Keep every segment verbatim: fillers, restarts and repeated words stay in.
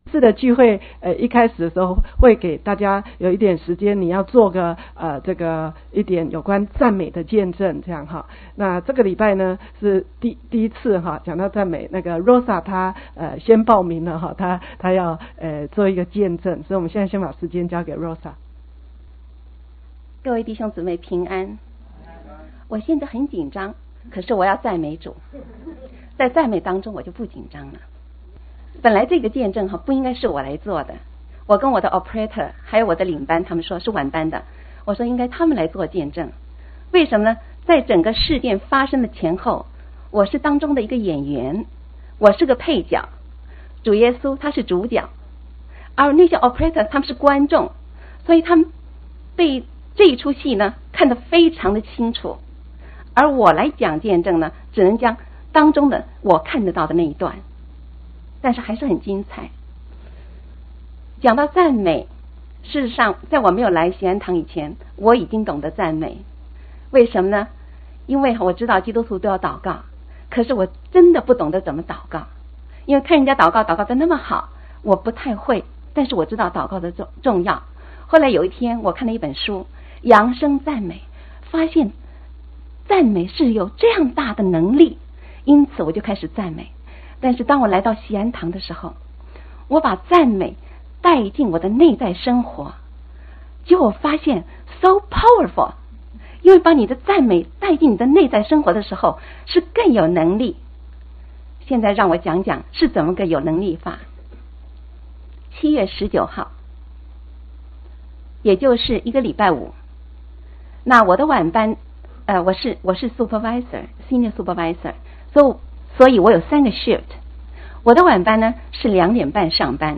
次的聚会，呃，一开始的时候会给大家有一点时间，你要做个呃这个一点有关赞美的见证，这样哈。那这个礼拜呢是第第一次哈，讲到赞美，那个 Rosa 她呃先报名了哈，她她要呃做一个见证，所以我们现在先把时间交给 Rosa。 各位弟兄姊妹平安，我现在很紧张，可是我要赞美主，在赞美当中我就不紧张了。本来这个见证哈不应该是我来做的，我跟我的 operator 还有我的领班他们说是晚班的，我说应该他们来做见证。为什么呢？在整个事件发生的前后，我是当中的一个演员，我是个配角，主耶稣他是主角，而那些 operator 他们是观众，所以他们被这一出戏呢看得非常的清楚，而我来讲见证呢只能将当中的我看得到的那一段，但是还是很精彩。讲到赞美，事实上在我没有来喜安堂以前，我已经懂得赞美。为什么呢？因为我知道基督徒都要祷告，可是我真的不懂得怎么祷告，因为看人家祷告祷告的那么好，我不太会，但是我知道祷告的重重要。后来有一天我看了一本书，扬声赞美，发现赞美是有这样大的能力，因此我就开始赞美。但是当我来到喜安堂的时候，我把赞美带进我的内在生活，结果我发现 so powerful， 因为把你的赞美带进你的内在生活的时候是更有能力。现在让我讲讲是怎么个有能力法。七月十九号，也就是一个礼拜五，那我的晚班呃，我是我是 supervisor senior supervisor， 所以所以我有三个 shift， 我的晚班呢是两点半上班，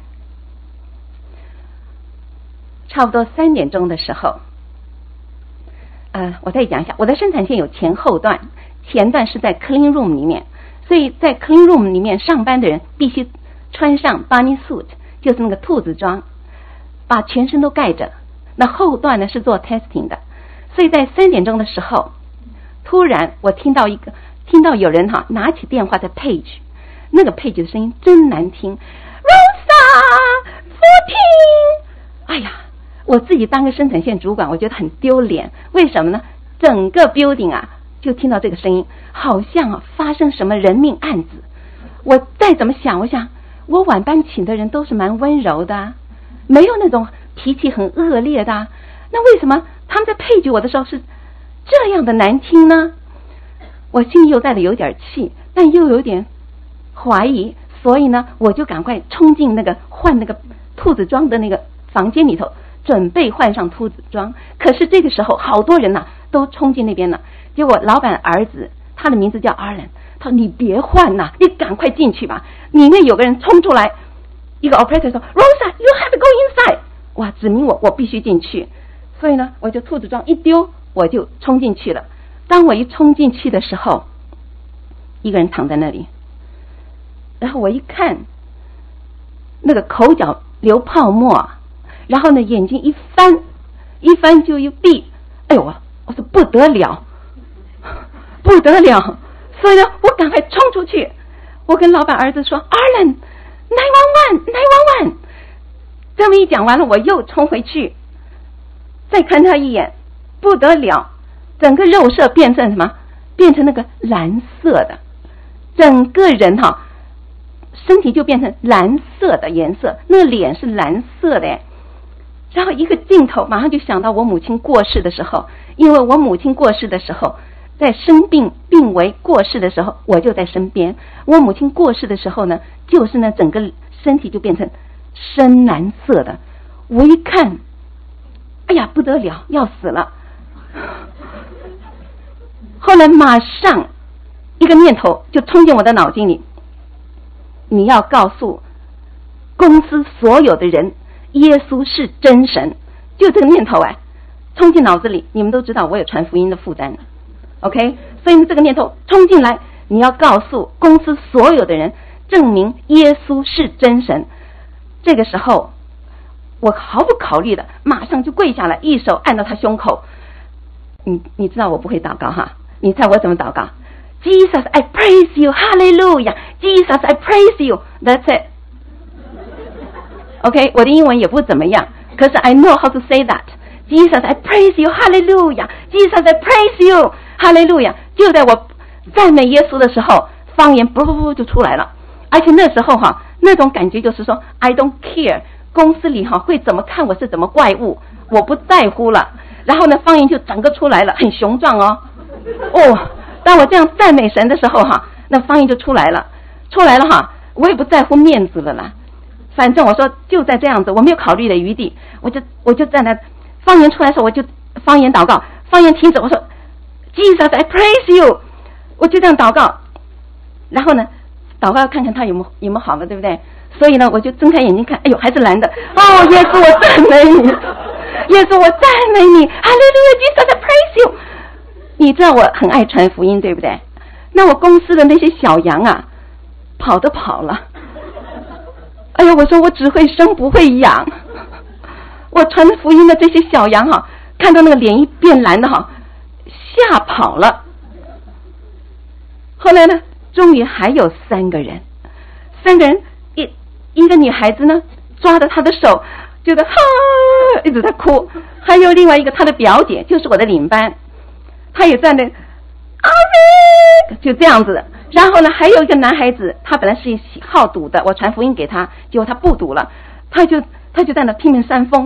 差不多三点钟的时候，呃，我再讲一下，我的生产线有前后段，前段是在 clean room 里面，所以在 clean room 里面上班的人必须穿上 bunny suit， 就是那个兔子装，把全身都盖着。那后段呢是做 testing 的，所以在三点钟的时候，突然我听到一个听到有人哈拿起电话在 page， 那个 page 的声音真难听 ，Rosa fourteen， 哎呀，我自己当个生产线主管，我觉得很丢脸。为什么呢？整个 building 啊，就听到这个声音，好像啊发生什么人命案子。我再怎么想，我想我晚班请的人都是蛮温柔的、啊，没有那种脾气很恶劣的、啊，那为什么他们在配角我的时候是这样的难听呢？我心里又带了有点气，但又有点怀疑，所以呢，我就赶快冲进那个换那个兔子装的那个房间里头，准备换上兔子装。可是这个时候，好多人呐、啊、都冲进那边了。结果老板儿子，他的名字叫 Arlen， 他说：“你别换呐、啊，你赶快进去吧。”里面有个人冲出来，一个 operator 说 ：“Rosa, you have to go inside。”哇，指明我我必须进去。所以呢，我就兔子装一丢，我就冲进去了。当我一冲进去的时候，一个人躺在那里，然后我一看，那个口角流泡沫，然后呢眼睛一翻，一翻就一闭，哎呦我我说不得了，不得了！所以呢，我赶快冲出去，我跟老板儿子说 ：“Arlen, nine one one, nine one one。”这么一讲完了，我又冲回去，再看他一眼，不得了，整个肉色变成什么？变成那个蓝色的，整个人哈、啊，身体就变成蓝色的颜色，那个脸是蓝色的。然后一个镜头，马上就想到我母亲过世的时候，因为我母亲过世的时候，在生病病危过世的时候，我就在身边。我母亲过世的时候呢，就是呢整个身体就变成深蓝色的。我一看，哎呀不得了，要死了！后来马上一个念头就冲进我的脑筋里，你要告诉公司所有的人，耶稣是真神。就这个念头哎，冲进脑子里。你们都知道我有传福音的负担 OK， 所以这个念头冲进来，你要告诉公司所有的人，证明耶稣是真神。这个时候我毫不考虑的马上就跪下来，一手按到他胸口。你你知道我不会祷告哈，你猜我怎么祷告？ Jesus I praise you, Hallelujah, Jesus I praise you, that's it。 OK， 我的英文也不怎么样，可是 I know how to say that. Jesus, I praise you, hallelujah. Jesus, I praise you, hallelujah. 就在我赞美耶稣的时候，方言不不不就出来了。而且那时候哈，那种感觉就是说 I don't care， 公司里哈会怎么看我是怎么怪物，我不在乎了。然后呢，方言就整个出来了，很雄壮哦。哦，当我这样赞美神的时候哈，那方言就出来了，出来了哈，我也不在乎面子了啦。反正我说就在这样子，我没有考虑的余地，我就我就在那方言出来的时候，我就方言祷告，方言停止，我说 Jesus, I praise you， 我就这样祷告。然后呢，祷告看看他有没有有没有好了，对不对？所以呢，我就睁开眼睛看，哎呦，还是蓝的。哦，耶稣，我赞美你，耶稣，我赞美你，哈利路亚 ，Jesus, I praise you。你知道我很爱传福音，对不对？那我公司的那些小羊啊，跑都跑了。哎呀，我说我只会生不会养，我传福音的这些小羊哈，看到那个脸一变蓝的哈，吓跑了。后来呢，终于还有三个人，三个人一一个女孩子呢抓着他的手，觉得哈一直在哭，还有另外一个他的表姐，就是我的领班，他也在那阿妹，就这样子的。然后呢，还有一个男孩子，他本来是好赌的，我传福音给他，结果他不赌了，他就他就在那拼命扇风。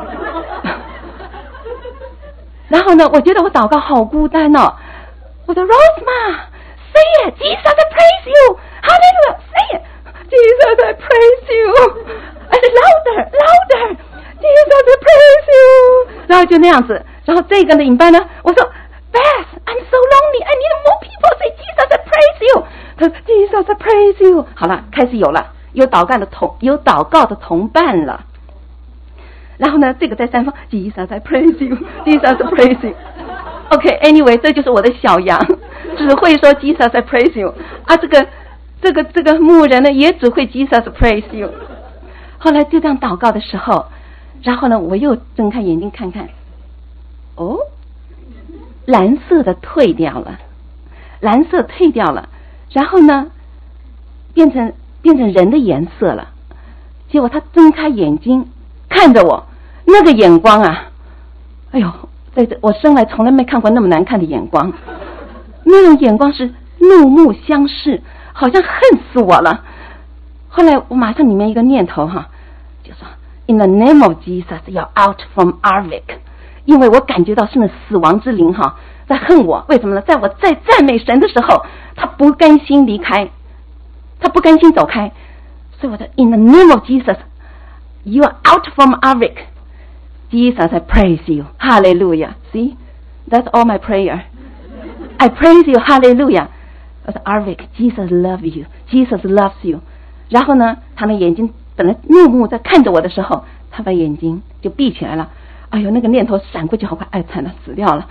然后呢，我觉得我祷告好孤单哦。我说 Rosma，say it, Jesus, I praise you, hallelujah, say it, Jesus, I praise you, and louder, louder, Jesus, I praise you。然后就那样子，然后这个领班呢，我说。Beth, I'm so lonely. I need more people. Say Jesus, I praise you. 他说 Jesus, I praise you. 好了，开始有了，有祷告的同有祷告的同伴了。然后呢，这个在三方 Jesus, I praise you. Jesus, I praise you. OK，Anyway， 这就是我的小羊，只会说 Jesus, I praise you。啊，这个这个这个牧人呢，也只会 Jesus, I praise you。后来就这样祷告的时候，然后呢，我又睁开眼睛看看，哦。蓝色的退掉了，蓝色退掉了，然后呢，变成变成人的颜色了。结果他睁开眼睛看着我，那个眼光啊，哎呦，在这我生来从来没看过那么难看的眼光，那种眼光是怒目相视，好像恨死我了。后来我马上里面一个念头哈，就说 In the name of Jesus, you're out from Arvik。因为我感觉到是那死亡之灵哈在恨我，为什么呢？在我在赞美神的时候，他不甘心离开，他不甘心走开，所以我说 In the name of Jesus, you are out from Arvik. Jesus, I praise you. Hallelujah. See, that's all my prayer. I praise you. Hallelujah. 我说 Arvik, Jesus loves you. Jesus loves you. 然后呢，他的眼睛本来怒目在看着我的时候，他把眼睛就闭起来了。哎呦，那个念头闪过去好快，哎，惨了，死掉了。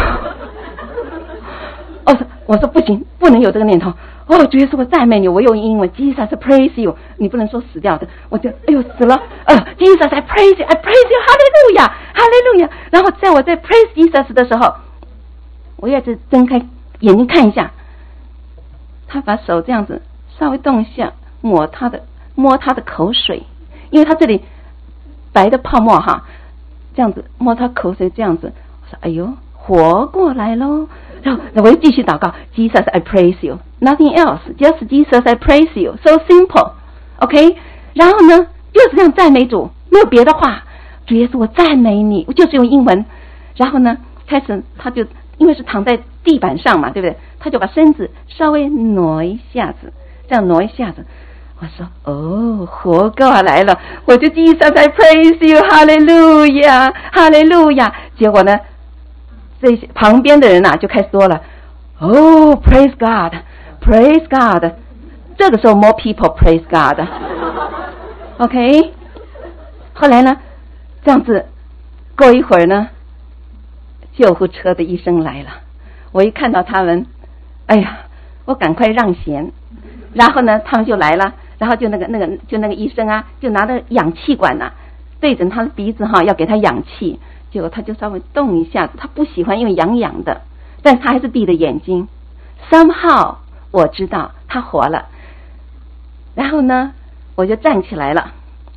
哦，我说不行，不能有这个念头。哦，主耶稣，我赞美你，我用英文 Jesus, I praise you， 你不能说死掉的。我就哎呦死了，呃 Jesus, I praise you, I praise you, Hallelujah, Hallelujah。然后在我在 praise Jesus 的时候，我也是睁开眼睛看一下，他把手这样子稍微动一下，抹他的摸他的口水，因为他这里白的泡沫哈。这样子摸他口水，这样子，我说：“哎呦，活过来喽！”然后我又继续祷告 ：“Jesus, I praise you, nothing else, just Jesus, I praise you, so simple, OK。”然后呢，就是这样赞美主，没有别的话。主耶稣，我赞美你，我就是用英文。然后呢，开始他就因为是躺在地板上嘛，对不对？他就把身子稍微挪一下子，这样挪一下子。我说哦，活过来了，我就 Jesus, I praise you, Hallelujah, Hallelujah。结果呢，这些旁边的人啊就开始说了，哦 ，Praise God, Praise God。这个时候 more people praise God。OK。后来呢，这样子过一会儿呢，救护车的医生来了，我一看到他们，哎呀，我赶快让贤，然后呢，他们就来了。然后就那个那个就那个医生啊，就拿着氧气管啊，对着他的鼻子哈，要给他氧气。结果他就稍微动一下子，他不喜欢，因为痒痒的，但是他还是闭着眼睛。Somehow 我知道他活了。然后呢，我就站起来了，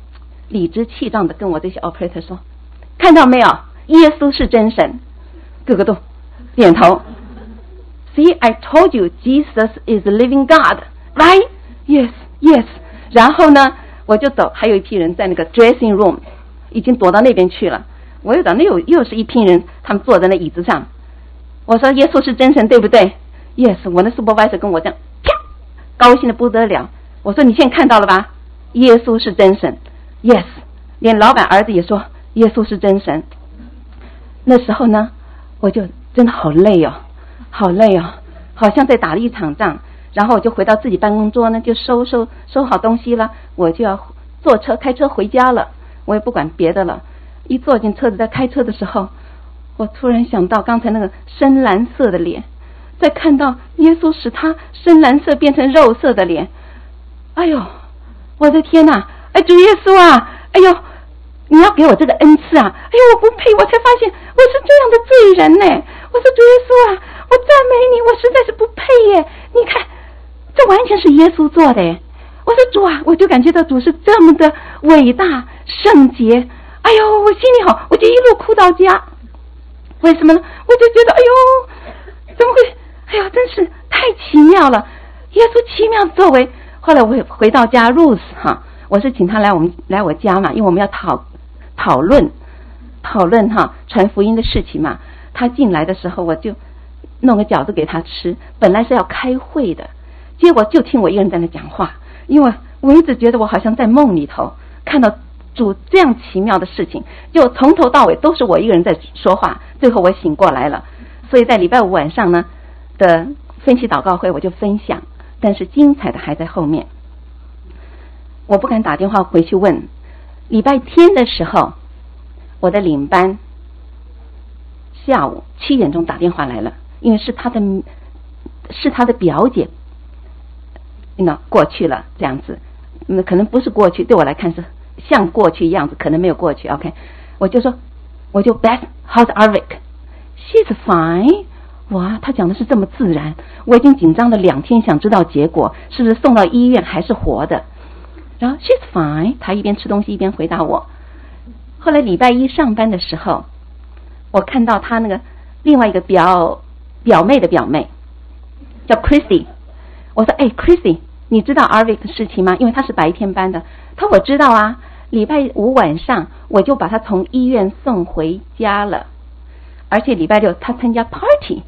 理直气壮的跟我这些 operator 说，看到没有，耶稣是真神，个个都点头。See, I told you Jesus is the living God, right? Yes, yes. 然后呢，我就走，还有一批人在那个 dressing room， 已经躲到那边去了。我又找那又又是一批人，他们坐在那椅子上。我说耶稣是真神，对不对 ？Yes， 我的 supervisor 跟我这样，啪，高兴的不得了。我说你现在看到了吧？耶稣是真神 ，Yes， 连老板儿子也说耶稣是真神。那时候呢，我就真的好累哦，好累哦，好像在打了一场仗。然后我就回到自己办公桌呢，就收收收好东西了，我就要坐车开车回家了。我也不管别的了，一坐进车子在开车的时候，我突然想到刚才那个深蓝色的脸，再看到耶稣使他深蓝色变成肉色的脸，哎呦，我的天哪！哎，主耶稣啊，哎呦，你要给我这个恩赐啊！哎呦，我不配！我才发现我是这样的罪人呢。我说主耶稣啊，我赞美你，我实在是不配耶！你看，这完全是耶稣做的耶。我说主啊，我就感觉到主是这么的伟大圣洁。哎呦，我心里好，我就一路哭到家。为什么呢？我就觉得，哎呦，怎么会？哎呦，真是太奇妙了！耶稣奇妙作为。后来我回到家 ，Ruth 哈，我是请他来我们来我家嘛，因为我们要讨讨论讨论哈传福音的事情嘛。他进来的时候，我就弄个饺子给他吃，本来是要开会的，结果就听我一个人在那讲话，因为我一直觉得我好像在梦里头看到主这样奇妙的事情，就从头到尾都是我一个人在说话，最后我醒过来了。所以在礼拜五晚上呢的分析祷告会，我就分享，但是精彩的还在后面。我不敢打电话回去问。礼拜天的时候，我的领班下午七点钟打电话来了，因为是他的是他的表姐那过去了这样子，那可能不是过去，对我来看是像过去样子，可能没有过去。 OK， 我就说我就 Beth how's Arvik she's fine。 哇，他讲的是这么自然，我已经紧张了两天，想知道结果是不是送到医院还是活的。然后 she's fine， 他一边吃东西一边回答我。后来礼拜一上班的时候，我看到他那个另外一个表表妹的表妹叫 Chrissy， 我说哎 Chrissy， 你知道 Arvik 的事情吗？因为他是白天班的。他说我知道啊，礼拜五晚上我就把他从医院送回家了，而且礼拜六他参加 party。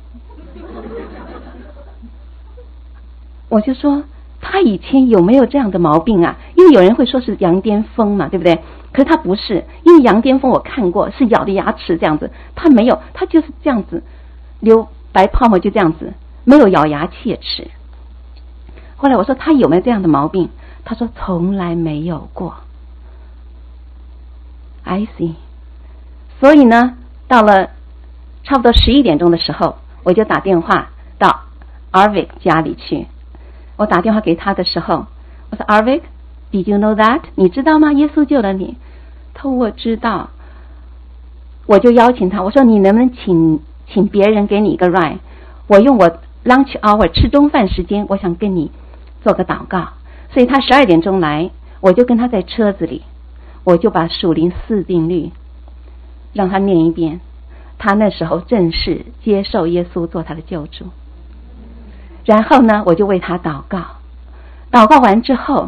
我就说他以前有没有这样的毛病啊？因为有人会说是羊癫疯嘛，对不对？可是他不是，因为羊癫疯我看过是咬着牙齿这样子，他没有，他就是这样子流白泡沫，就这样子，没有咬牙切齿。后来我说他有没有这样的毛病？他说从来没有过。 I see。 所以呢，到了差不多十一点钟的时候，我就打电话到 Arvik 家里去。我打电话给他的时候，我说 Arvik Did you know that？ 你知道吗？耶稣救了你。他说我知道。我就邀请他，我说你能不能请请别人给你一个 ride， 我用我 lunch hour 吃中饭时间，我想跟你做个祷告。所以他十二点钟来，我就跟他在车子里，我就把属灵四定律让他念一遍。他那时候正式接受耶稣做他的救主。然后呢，我就为他祷告。祷告完之后，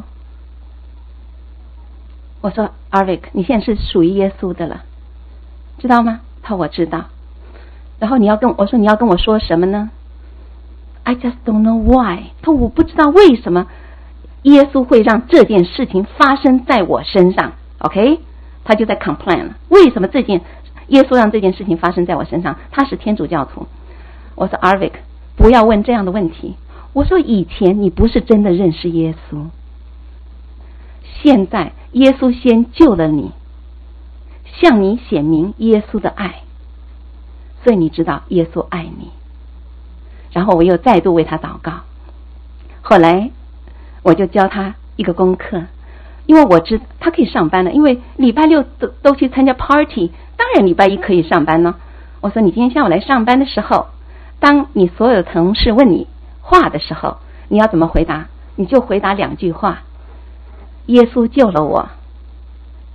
我说 Arvik 你现在是属于耶稣的了，知道吗？他说我知道。然后你要跟我说你要跟我说什么呢？ I just don't know why。 他说我不知道为什么耶稣会让这件事情发生在我身上。 OK， 他就在 complain 了，为什么这件耶稣让这件事情发生在我身上？他是天主教徒。我说 Arvik 不要问这样的问题。我说以前你不是真的认识耶稣，现在耶稣先救了你，向你显明耶稣的爱，所以你知道耶稣爱你。然后我又再度为他祷告。后来我就教他一个功课，因为我知他可以上班了，因为礼拜六都都去参加 party， 当然礼拜一可以上班呢。我说你今天下午来上班的时候，当你所有的同事问你话的时候，你要怎么回答？你就回答两句话：耶稣救了我，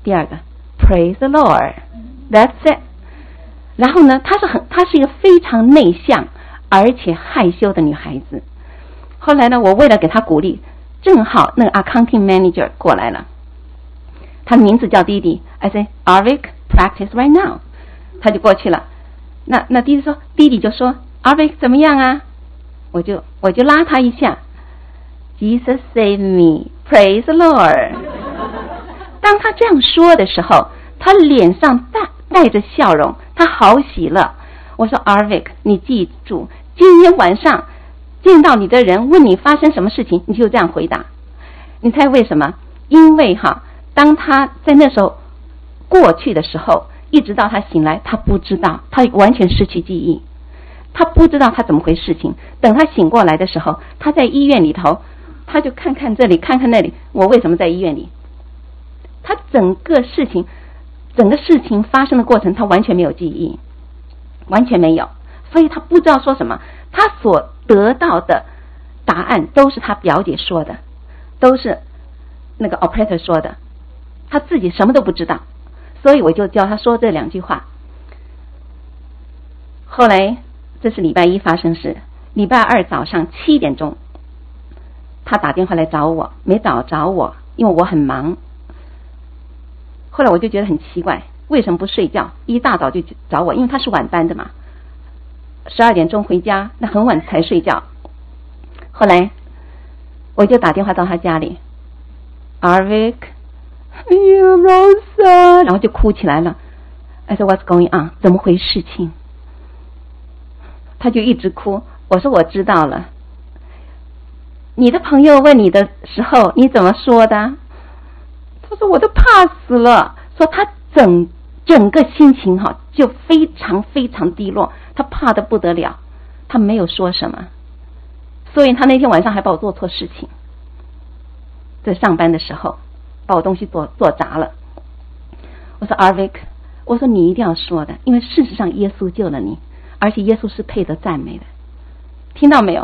第二个 Praise the Lord That's it。 然后呢，她是很她是一个非常内向而且害羞的女孩子。后来呢，我为了给她鼓励，正好那个 accounting manager 过来了，他的名字叫弟弟。 I say Arvik practice right now。 他就过去了。那那弟弟说弟弟就说 Arvik 怎么样啊？我就我就拉他一下， Jesus save me Praise the Lord。 当他这样说的时候，他脸上带带着笑容，他好喜乐。我说 Arvik 你记住，今天晚上见到你的人问你发生什么事情，你就这样回答。你猜为什么？因为哈，当他在那时候过去的时候，一直到他醒来，他不知道，他完全失去记忆，他不知道他怎么回事情。等他醒过来的时候，他在医院里头，他就看看这里看看那里，我为什么在医院里？他整个事情整个事情发生的过程他完全没有记忆，完全没有，所以他不知道说什么。他所得到的答案都是他表姐说的，都是那个 operator 说的，他自己什么都不知道。所以我就教他说这两句话。后来这是礼拜一发生事，礼拜二早上七点钟他打电话来找我，没找着我，因为我很忙。后来我就觉得很奇怪，为什么不睡觉，一大早就找我？因为他是晚班的嘛，十二点钟回家，那很晚才睡觉。后来我就打电话到他家里， Arvik 哎呀 Rosa， 然后就哭起来了。 I said what's going on， 怎么回事情？他就一直哭。我说我知道了。你的朋友问你的时候你怎么说的？他说我都怕死了，说他整整个心情哈就非常非常低落，他怕得不得了，他没有说什么。所以他那天晚上还把我做错事情，在上班的时候把我东西做做砸了。我说 Arvik， 我说你一定要说的，因为事实上耶稣救了你，而且耶稣是配得赞美的，听到没有？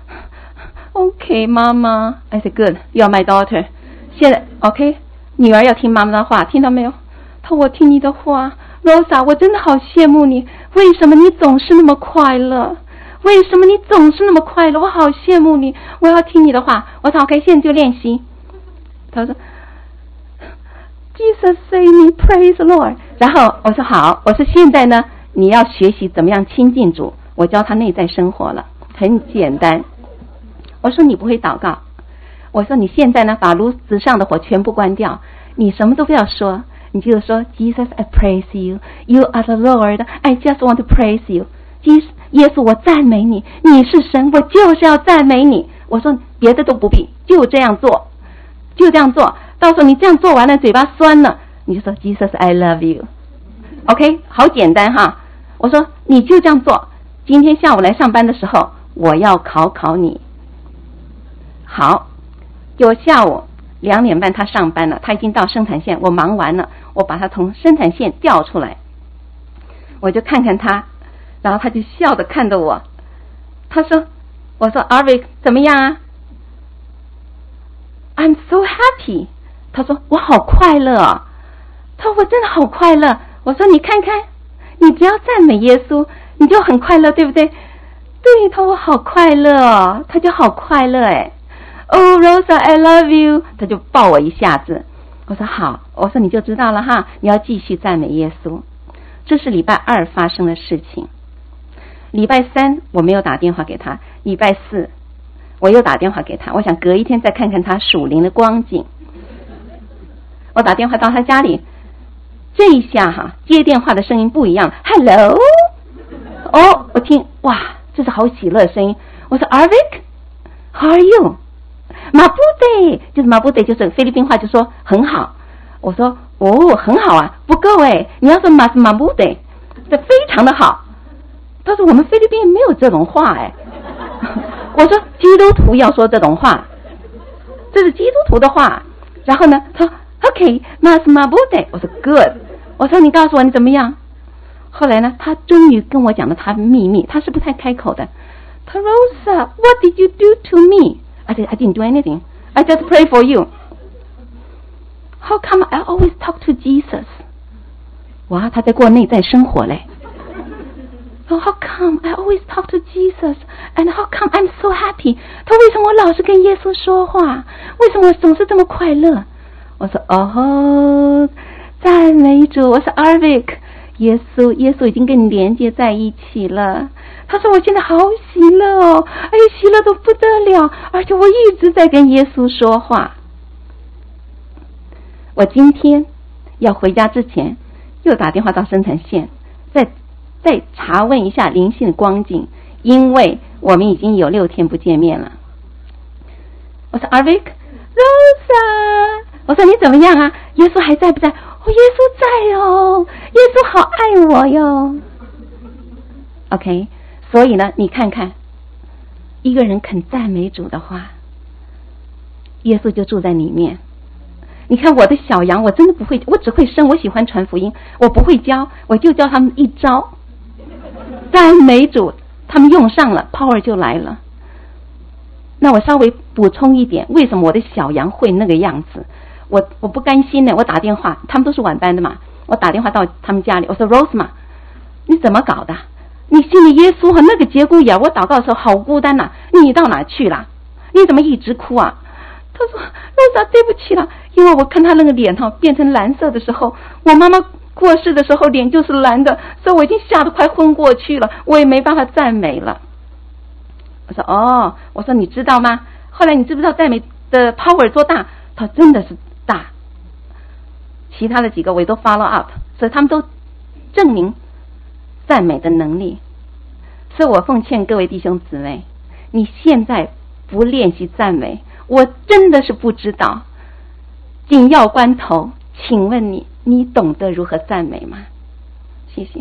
OK 妈妈 I said good you are my daughter。 现在 OK 女儿要听妈妈的话，听到没有？她说我听你的话 Rosa， 我真的好羡慕你，为什么你总是那么快乐？为什么你总是那么快乐？我好羡慕你，我要听你的话。我说 OK 现在就练习。他说 Jesus save me praise the Lord。 然后我说好，我说现在呢你要学习怎么样亲近主，我教他内在生活了，很简单。我说你不会祷告，我说你现在呢把炉子上的火全部关掉，你什么都不要说，你就说 Jesus I praise you You are the Lord I just want to praise you。 耶稣我赞美你，你是神，我就是要赞美你。我说别的都不必，就这样做，就这样做。到时候你这样做完了嘴巴酸了，你就说 Jesus I love you。 OK 好简单哈。我说你就这样做，今天下午来上班的时候我要考考你。好，就下午两点半他上班了，他已经到生产线，我忙完了，我把他从生产线调出来，我就看看他，然后他就笑着看着我，他说，我说 Arvik 怎么样啊？ I'm so happy。 他说我好快乐哦。他说我真的好快乐。我说你看看，你只要赞美耶稣你就很快乐，对不对？对，他说我好快乐哦，他就好快乐哎。Oh Rosa I love you， 他就抱我一下子。我说好，我说你就知道了哈，你要继续赞美耶稣。这是礼拜二发生的事情。礼拜三我没有打电话给他，礼拜四我又打电话给他，我想隔一天再看看他属灵的光景。我打电话到他家里，这一下哈接电话的声音不一样 Hello。 哦，我听哇这是好喜乐的声音。我说 Arvik How are you？ 马布得就是马布得就是菲律宾话就说很好。我说哦很好啊，不够哎，你要说马马布得这非常的好。他说我们菲律宾没有这种话哎。我说基督徒要说这种话，这是基督徒的话。然后呢他说 OK 马斯马布得，我说 good。 我说你告诉我你怎么样。后来呢他终于跟我讲了他的秘密，他是不太开口的。他说 Rosa what did you do to me？I said, I didn't do anything. I just pray for you. How come I always talk to Jesus? 哇，他在过内在生活嘞。Oh, how come I always talk to Jesus? And how come I'm so happy? 他为什么我老是跟耶稣说话？为什么我总是这么快乐？我说哦，赞美主，我是 Arvik， 耶稣，耶稣已经跟你连接在一起了。他说我现在好喜乐哦，哎，喜乐都不得了，而且我一直在跟耶稣说话。我今天要回家之前，又打电话到生产线，再再查问一下灵性的光景，因为我们已经有六天不见面了。我说 Arvik， Rosa， 我说你怎么样啊？耶稣还在不在？哦，耶稣在哦，耶稣好爱我哟。OK， 所以呢，你看看，一个人肯赞美主的话，耶稣就住在里面。你看我的小羊，我真的不会，我只会生，我喜欢传福音，我不会教，我就教他们一招。赞美主，他们用上了 power 就来了。那我稍微补充一点，为什么我的小羊会那个样子？我我不甘心呢，我打电话，他们都是晚班的嘛，我打电话到他们家里，我说 Rose 嘛，你怎么搞的？你信了耶稣和那个节骨眼，我祷告的时候好孤单呐、啊，你到哪去了？你怎么一直哭啊？他说 Rosa 对不起了，因为我看他那个脸哈变成蓝色的时候，我妈妈过世的时候脸就是蓝的，所以我已经吓得快昏过去了，我也没办法赞美了。我说哦，我说你知道吗？后来你知不知道赞美的 power 多大？他说真的是大。其他的几个我也都 follow up， 所以他们都证明赞美的能力。所以我奉劝各位弟兄姊妹，你现在不练习赞美，我真的是不知道。紧要关头，请问你，你懂得如何赞美吗？谢谢。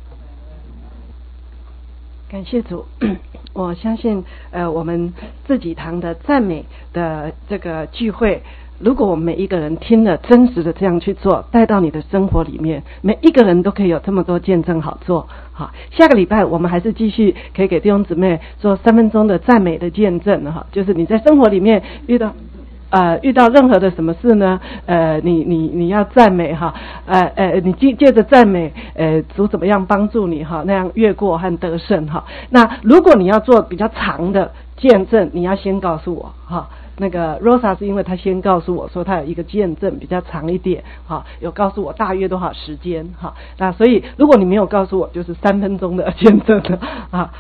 感谢主，我相信呃，我们自己堂的赞美的这个聚会，如果我们每一个人听了真实的这样去做，带到你的生活里面，每一个人都可以有这么多见证好做。好，下个礼拜我们还是继续可以给弟兄姊妹做三分钟的赞美的见证哈，就是你在生活里面遇到呃，遇到任何的什么事呢？呃，你你你要赞美哈，呃呃，你借借着赞美，呃，主怎么样帮助你哈，那样越过和得胜哈。那如果你要做比较长的见证，你要先告诉我哈。那个 Rosa 是因为他先告诉我说他有一个见证比较长一点哈，有告诉我大约多少时间哈。那所以如果你没有告诉我，就是三分钟的见证了啊。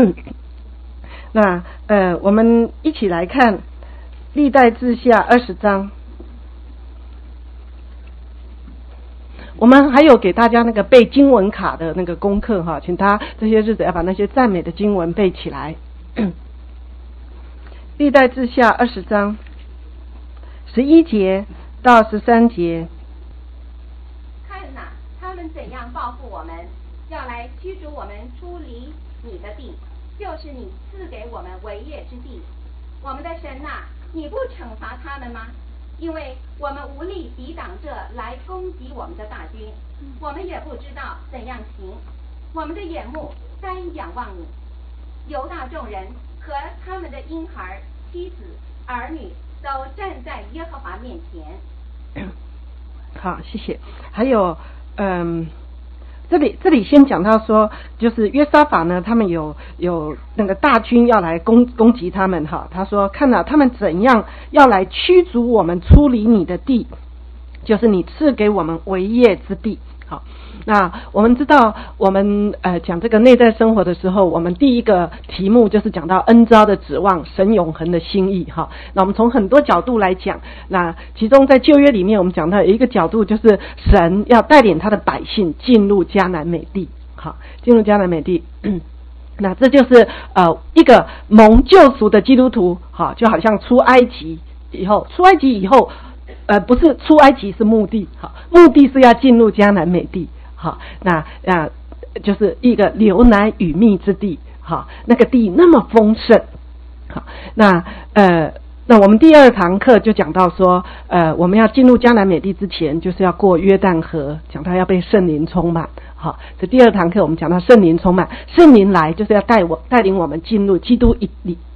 那呃，我们一起来看历代志下二十章，我们还有给大家那个背经文卡的那个功课哈，请他这些日子要把那些赞美的经文背起来。历代志下二十章十一节到十三节。 看哪，他们怎样报复我们，要来驱逐我们出离你的地，就是你赐给我们为业之地。我们的神哪、啊，你不惩罚他们吗？因为我们无力抵挡这来攻击我们的大军，我们也不知道怎样行，我们的眼目单仰望你。犹大众人和他们的婴孩、妻子、儿女都站在耶和华面前。 好，谢谢。还有，嗯。这里这里先讲到说，就是约沙法呢，他们有有那个大军要来攻攻击他们哈。他说，看了他们怎样要来驱逐我们出离你的地，就是你赐给我们为业之地。好，那我们知道，我们呃讲这个内在生活的时候，我们第一个题目就是讲到恩召的指望，神永恒的心意哈。那我们从很多角度来讲，那其中在旧约里面，我们讲到有一个角度，就是神要带领他的百姓进入迦南美地，好，进入迦南美地。那这就是呃一个蒙救赎的基督徒，好，就好像出埃及以后，出埃及以后。呃，不是出埃及是目的，好，目的是要进入迦南美地，好，那啊就是一个流奶与蜜之地，好，那个地那么丰盛，好，那呃，那我们第二堂课就讲到说，呃，我们要进入迦南美地之前，就是要过约旦河，讲到要被圣灵充满，好，这第二堂课我们讲到圣灵充满，圣灵来就是要带我带领我们进入基督里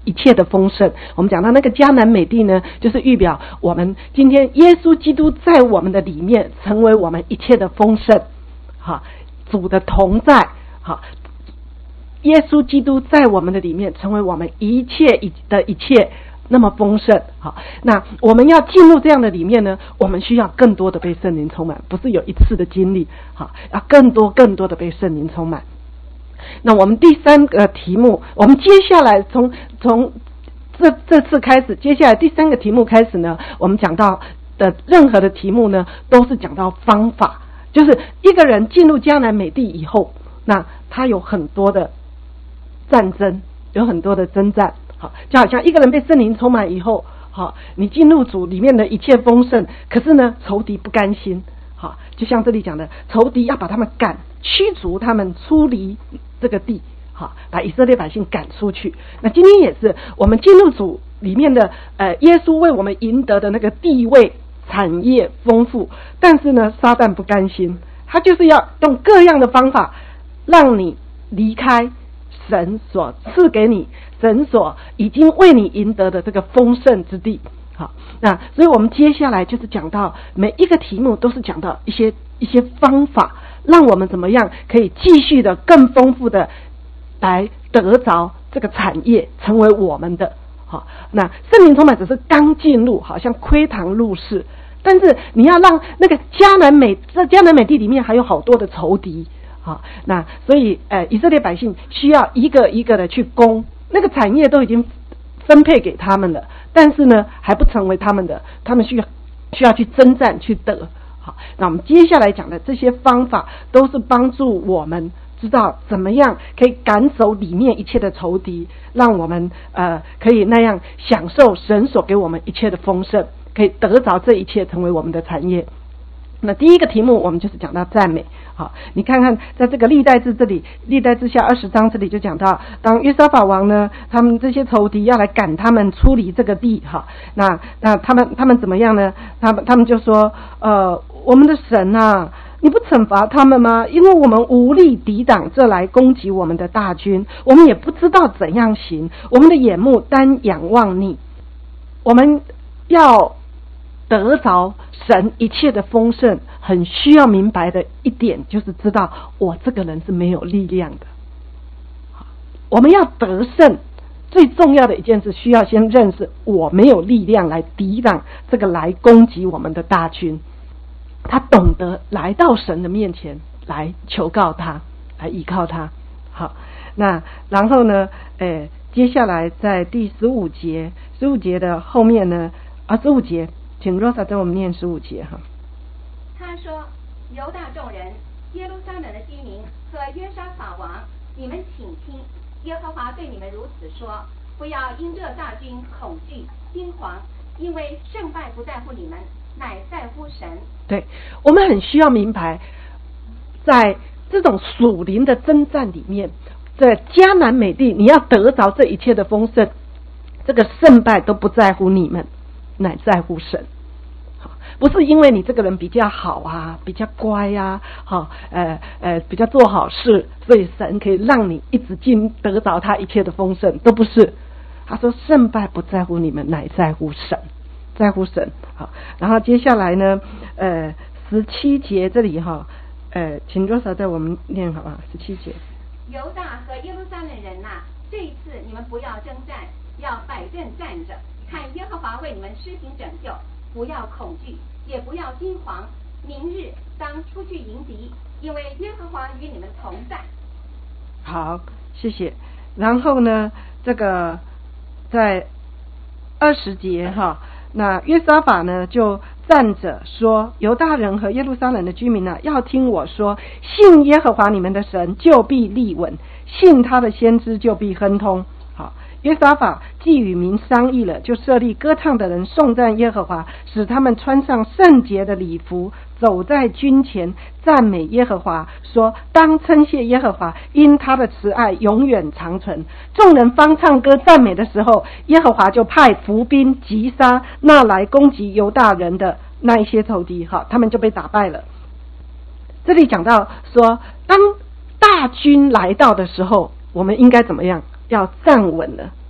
一切的丰盛。我们讲到那个迦南美地呢，就是预表我们今天耶稣基督在我们的里面成为我们一切的丰盛。好，主的同在，好，耶稣基督在我们的里面成为我们一切的一切那么丰盛。好，那我们要进入这样的里面呢，我们需要更多的被圣灵充满，不是有一次的经历，好，要更多更多的被圣灵充满。那我们第三个题目，我们接下来从从这这次开始，接下来第三个题目开始呢，我们讲到的任何的题目呢，都是讲到方法，就是一个人进入迦南美地以后，那他有很多的战争，有很多的征战。好，就好像一个人被圣灵充满以后，好，你进入主里面的一切丰盛，可是呢，仇敌不甘心。好，就像这里讲的，仇敌要把他们赶驱逐，他们出离这个地，好，把以色列百姓赶出去。那今天也是我们进入主里面的，呃，耶稣为我们赢得的那个地位、产业丰富，但是呢，撒旦不甘心，他就是要用各样的方法让你离开神所赐给你，神所已经为你赢得的这个丰盛之地。好，那所以我们接下来就是讲到每一个题目都是讲到一些一些方法，让我们怎么样可以继续的更丰富的来得着这个产业，成为我们的。好，那圣灵充满只是刚进入，好像窥堂入室，但是你要让那个迦南美这迦南美地里面还有好多的仇敌。好，那所以呃，以色列百姓需要一个一个的去攻，那个产业都已经分配给他们了，但是呢还不成为他们的，他们需要需要去征战去得。好，那我们接下来讲的这些方法都是帮助我们知道怎么样可以赶走里面一切的仇敌，让我们呃可以那样享受神所给我们一切的丰盛，可以得着这一切成为我们的产业。那第一个题目我们就是讲到赞美。好，你看看在这个历代志这里，历代志下二十章这里就讲到，当约沙法王呢，他们这些仇敌要来赶他们出离这个地。哈，那那他们他们怎么样呢？他们他们就说，呃，我们的神啊，你不惩罚他们吗？因为我们无力抵挡这来攻击我们的大军，我们也不知道怎样行，我们的眼目单仰望你，我们要得着神一切的丰盛，很需要明白的一点就是知道我这个人是没有力量的。我们要得胜，最重要的一件事需要先认识我没有力量来抵挡这个来攻击我们的大军。他懂得来到神的面前来求告他，来依靠他。好，那然后呢诶接下来在第十五节十五节的后面呢啊十五节请 Rosa 跟我们念十五节哈。 他说：犹大众人、耶路撒冷的居民和约沙法王，你们请听，耶和华对你们如此说：不要因这大军恐惧惊惶，因为胜败不在乎你们，乃在乎神。 对，我们很需要明白，在这种属灵的征战里面，在迦南美地，你要得着这一切的丰盛，这个胜败都不在乎你们，乃在乎神。不是因为你这个人比较好啊，比较乖啊，好，呃呃，比较做好事，所以神可以让你一直进得着他一切的丰盛，都不是。他说胜败不在乎你们，乃在乎神，在乎神。好，然后接下来呢，呃，十七节这里哈，呃，请多少在我们念好吧？十七节。 犹大和耶路撒冷人呐、啊，这一次你们不要征战，要摆阵站着，看耶和华为你们施行拯救。不要恐惧，也不要惊惶，明日当出去迎敌，因为耶和华与你们同在。 好，谢谢。然后呢，这个在二十节哈，那约沙法呢就站着说：犹大人和耶路撒冷的居民啊，要听我说，信耶和华你们的神，就必立稳；信他的先知，就必亨通。好。约沙法既与民商议了，就设立歌唱的人颂赞耶和华，使他们穿上圣洁的礼服，走在军前，赞美耶和华，说：当称谢耶和华，因他的慈爱永远长存。众人方唱歌赞美的时候，耶和华就派伏兵击杀那来攻击犹大人的那一些仇敌，好，他们就被打败了。这里讲到说，当大军来到的时候，我们应该怎么样？要站稳了，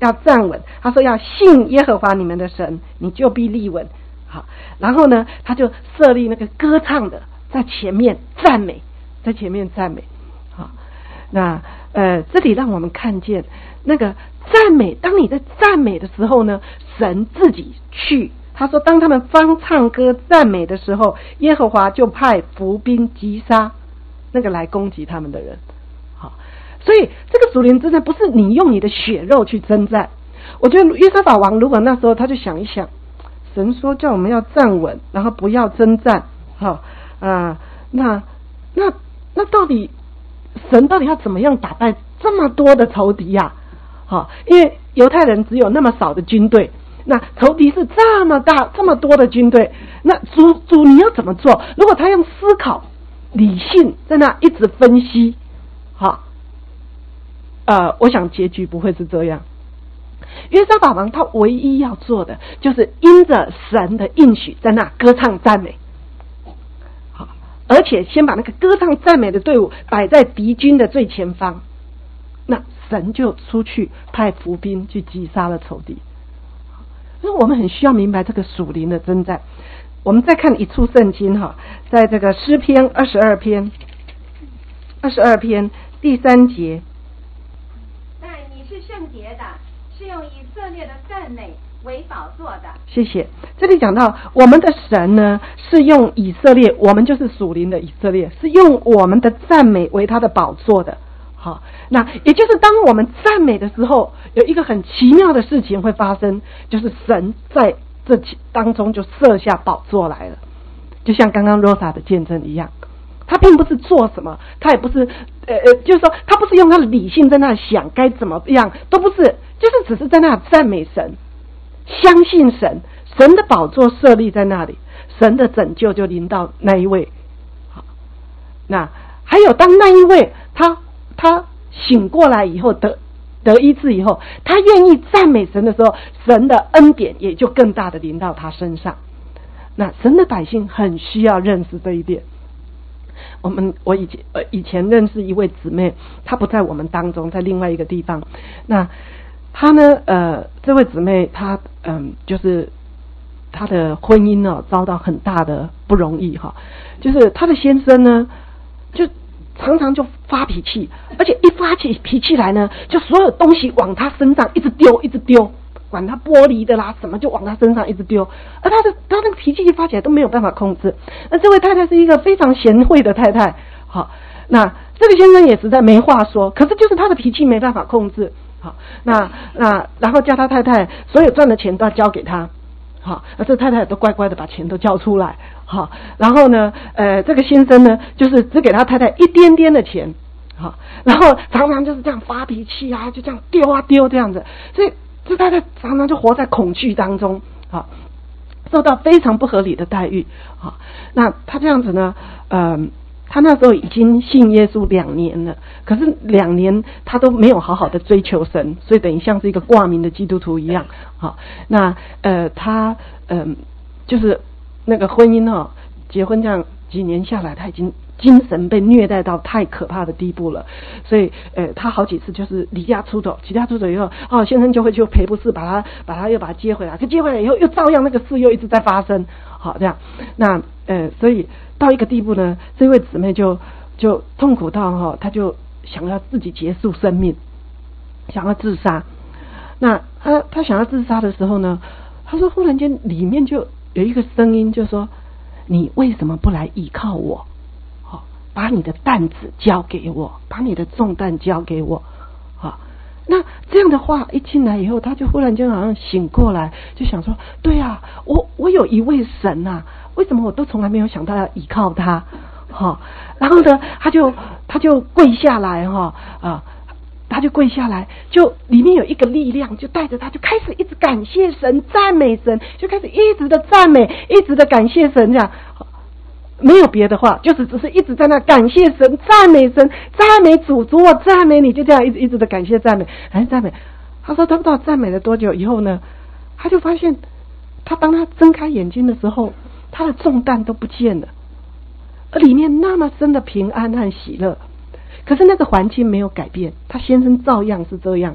要站稳，他说要信耶和华你们的神，你就必立稳。好，然后呢，他就设立那个歌唱的在前面赞美，在前面赞美。好，那呃，这里让我们看见那个赞美，当你在赞美的时候呢，神自己去。他说当他们方唱歌赞美的时候，耶和华就派伏兵击杀那个来攻击他们的人。好，所以这个属灵征战不是你用你的血肉去征战。我觉得约沙法王如果那时候他就想一想，神说叫我们要站稳，然后不要征战。好，呃，那那那到底神到底要怎么样打败这么多的仇敌呀？好，因为犹太人只有那么少的军队，那仇敌是这么大这么多的军队，那主主你要怎么做？如果他用思考理性在那一直分析，好，呃，我想结局不会是这样。约沙法王他唯一要做的就是因着神的应许在那歌唱赞美，好，而且先把那个歌唱赞美的队伍摆在敌军的最前方，那神就出去派伏兵去击杀了仇敌。所以我们很需要明白这个属灵的征战。我们再看一处圣经哈，在这个诗篇二十二篇二十二篇第三节， 但你是圣洁的，是用以色列的赞美为宝座的。 谢谢。这里讲到我们的神呢，是用以色列，我们就是属灵的以色列，是用我们的赞美为他的宝座的。好，那也就是当我们赞美的时候，有一个很奇妙的事情会发生，就是神在这当中就设下宝座来了，就像刚刚 Rosa 的见证一样。他并不是做什么，他也不是呃呃，就是说他不是用他的理性在那想该怎么样，都不是，就是只是在那赞美神，相信神，神的宝座设立在那里，神的拯救就临到那一位。好，那还有当那一位他他醒过来以后，得得医治以后，他愿意赞美神的时候，神的恩典也就更大的临到他身上。那神的百姓很需要认识这一点。我们我以前呃以前认识一位姊妹，她不在我们当中，在另外一个地方。那她呢呃这位姊妹她嗯就是她的婚姻呢遭到很大的不容易哈，就是她的先生呢就常常就发脾气，而且一发起脾气来呢，就所有东西往他身上一直丢，一直丢，管他玻璃的啦什么，就往他身上一直丢。而他的他那个脾气一发起来都没有办法控制。那这位太太是一个非常贤惠的太太，好，那这个先生也实在没话说，可是就是他的脾气没办法控制。好，那那然后叫他太太所有赚的钱都要交给他。好，那这太太都乖乖的把钱都交出来。好，然后呢，呃，这个先生呢，就是只给他太太一点点的钱。好，然后常常就是这样发脾气啊，就这样丢啊丢这样子，所以这太太常常就活在恐惧当中。好，受到非常不合理的待遇。好，那他这样子呢，呃。他那时候已经信耶稣两年了，可是两年他都没有好好的追求神，所以等于像是一个挂名的基督徒一样。好，那呃他嗯、呃、就是那个婚姻哦，结婚这样几年下来，他已经精神被虐待到太可怕的地步了，所以呃他好几次就是离家出走，离家出走以后，哦先生就会去赔不是把他把他又把他接回来，可接回来以后又照样那个事又一直在发生。好，这样那呃所以到一个地步呢，这位姊妹就就痛苦到哈、哦，她就想要自己结束生命，想要自杀。那她她想要自杀的时候呢，她说忽然间里面就有一个声音就说：“你为什么不来依靠我？好、哦，把你的担子交给我，把你的重担交给我。”好，那这样的话一进来以后，她就忽然间好像醒过来，就想说：“对啊，我我有一位神啊。”为什么我都从来没有想到要依靠他？哈、哦，然后呢，他就他就跪下来哈啊，他就跪下来，就里面有一个力量，就带着他就开始一直感谢神、赞美神，就开始一直的赞美，一直的感谢神，这样没有别的话，就是只是一直在那感谢神、赞美神、赞美主，主我赞美你，就这样一直一直的感谢赞美，还赞美。他说他不知道赞美了多久以后呢，他就发现，他当他睁开眼睛的时候。他的重担都不见了，而里面那么深的平安和喜乐，可是那个环境没有改变，他先生照样是这样。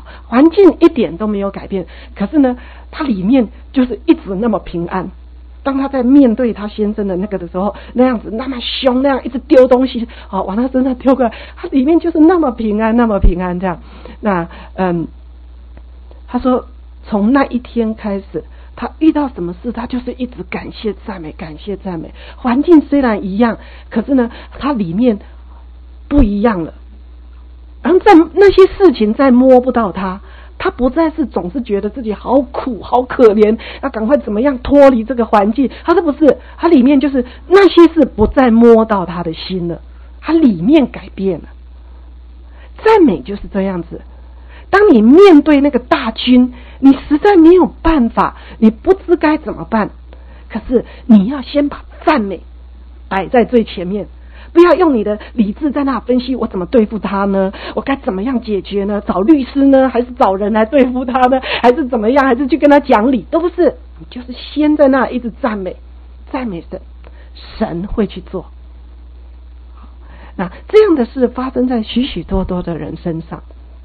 环境一点都没有改变，可是呢，他里面就是一直那么平安。当他在面对他先生的那个的时候，那样子那么凶，那样一直丢东西，哦，往他身上丢过来，他里面就是那么平安，那么平安这样。那嗯，他说从那一天开始，他遇到什么事，他就是一直感谢赞美，感谢赞美。环境虽然一样，可是呢，他里面不一样了。然后在那些事情再摸不到他。他不再是总是觉得自己好苦好可怜，要赶快怎么样脱离这个环境，他是不是他里面就是那些事不再摸到他的心了，他里面改变了。赞美就是这样子，当你面对那个大军，你实在没有办法，你不知该怎么办，可是你要先把赞美摆在最前面，不要用你的理智在那分析我怎么对付他呢，我该怎么样解决呢，找律师呢，还是找人来对付他呢，还是怎么样，还是去跟他讲理，都不是，你就是先在那一直赞美赞美神，神会去做。那这样的事发生在许许多多的人身上，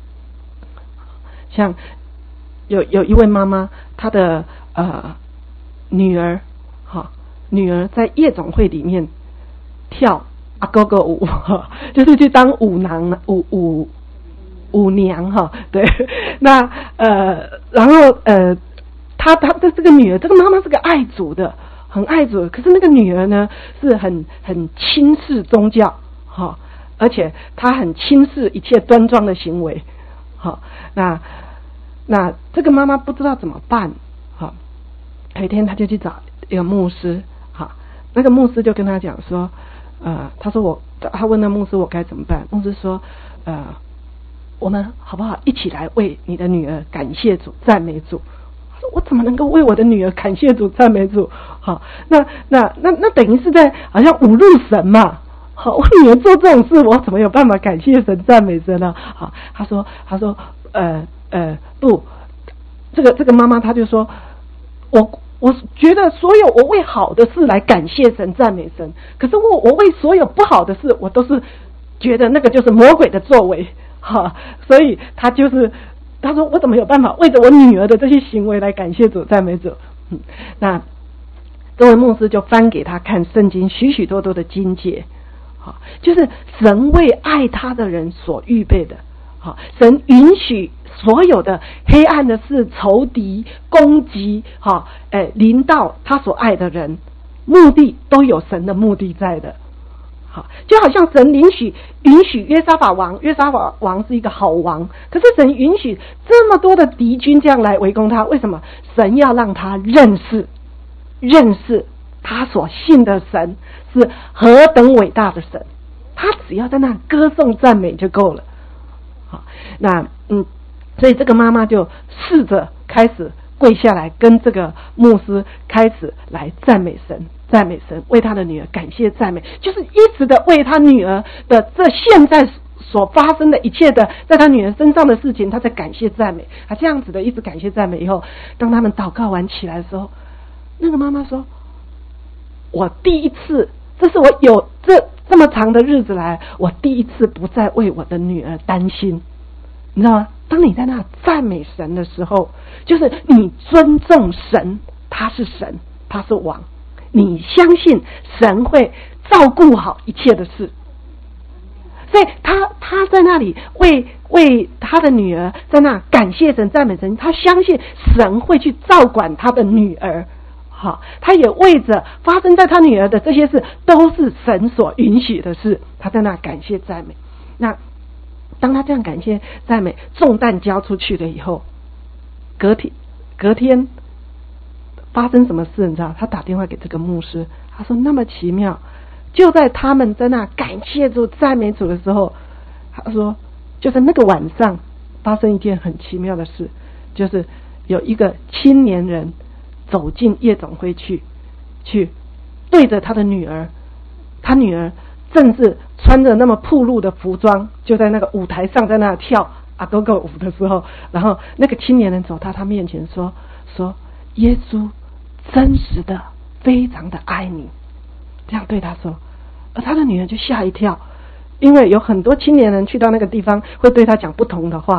像有有一位妈妈，她的呃女儿哈，女儿在夜总会里面跳阿哥哥舞，就是去当舞娘舞舞舞娘哈，对，那呃，然后呃，她她的这个女儿，这个妈妈是个爱主的，很爱主的，可是那个女儿呢，是很很轻视宗教哈，而且她很轻视一切端庄的行为，好，那那这个妈妈不知道怎么办，好，有一天她就去找一个牧师，好，那个牧师就跟她讲说。呃，他说我，他问那牧师我该怎么办？牧师说，呃，我们好不好一起来为你的女儿感谢主、赞美主？他说我怎么能够为我的女儿感谢主、赞美主？好，那那那那等于是在好像侮辱神嘛？好，我女儿做这种事，我怎么有办法感谢神、赞美神呢？好，他说，他说，呃呃，不，这个这个妈妈她就说，我。我觉得所有我为好的事来感谢神赞美神，可是我我为所有不好的事，我都是觉得那个就是魔鬼的作为，哈，所以他就是他说我怎么有办法为着我女儿的这些行为来感谢主赞美主？嗯，那这位牧师就翻给他看圣经许许多多的经节，好，就是神为爱他的人所预备的，好，神允许。所有的黑暗的事、仇敌、攻击，哈，哎，临到他所爱的人，目的都有神的目的在的，好，就好像神允许允许约沙法王，约沙法王是一个好王，可是神允许这么多的敌军这样来围攻他，为什么？神要让他认识认识他所信的神是何等伟大的神，他只要在那歌颂赞美就够了，好，那嗯。所以这个妈妈就试着开始跪下来，跟这个牧师开始来赞美神，赞美神，为他的女儿感谢赞美，就是一直的为他女儿的这现在所发生的一切的，在他女儿身上的事情，他在感谢赞美，啊，这样子的一直感谢赞美以后，当他们祷告完起来的时候，那个妈妈说：“我第一次，这是我有这这么长的日子来，我第一次不再为我的女儿担心，你知道吗？”当你在那赞美神的时候，就是你尊重神，他是神，他是王，你相信神会照顾好一切的事，所以他他在那里为为他的女儿在那感谢神、赞美神，他相信神会去照管他的女儿，好，他也为着发生在他女儿的这些事都是神所允许的事，他在那感谢赞美。那当他这样感谢赞美，重担交出去了以后，隔天隔天发生什么事你知道？他打电话给这个牧师，他说那么奇妙，就在他们在那感谢主赞美主的时候，他说就在那个晚上发生一件很奇妙的事，就是有一个青年人走进夜总会去去对着他的女儿，他女儿正是穿着那么暴露的服装，就在那个舞台上在那跳阿哥哥舞的时候，然后那个青年人走到他面前说说耶稣真实的非常的爱你，这样对他说，而他的女儿就吓一跳，因为有很多青年人去到那个地方会对他讲不同的话，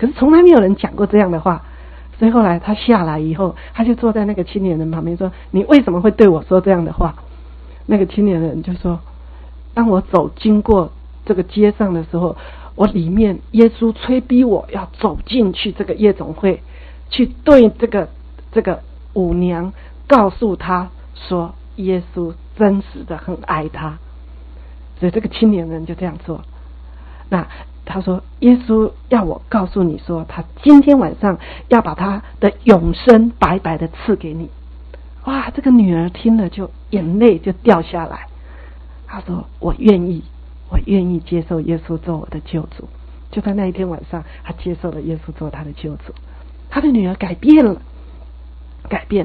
可是从来没有人讲过这样的话。所以后来他下来以后，他就坐在那个青年人旁边说：“你为什么会对我说这样的话？”那个青年人就说：“当我走经过这个街上的时候，我里面耶稣催逼我要走进去这个夜总会，去对这个这个舞娘告诉他说，耶稣真实的很爱他。”所以这个青年人就这样做。那他说：“耶稣要我告诉你说，他今天晚上要把他的永生白白的赐给你。”哇，这个女儿听了就眼泪就掉下来。她说：“我愿意，我愿意接受耶稣做我的救主。”就在那一天晚上，她接受了耶稣做她的救主。她的女儿改变了，改变了。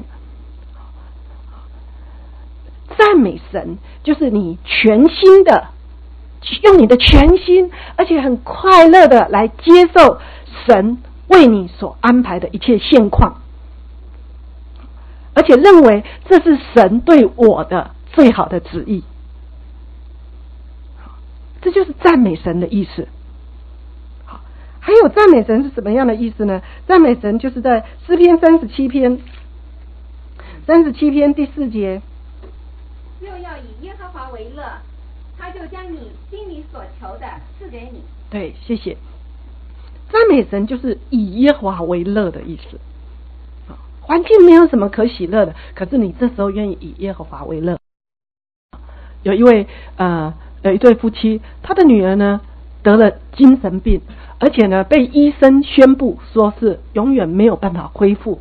赞美神就是你全心的，用你的全心，而且很快乐的来接受神为你所安排的一切现况，而且认为这是神对我的最好的旨意。这就是赞美神的意思。好，还有赞美神是什么样的意思呢？赞美神就是在诗篇三十七篇三十七篇第四节， 又要以耶和华为乐，他就将你心里所求的赐给你。 对，谢谢。赞美神就是以耶和华为乐的意思。环境没有什么可喜乐的，可是你这时候愿意以耶和华为乐。有一位呃有一对夫妻，他的女儿呢得了精神病，而且呢被医生宣布说是永远没有办法恢复，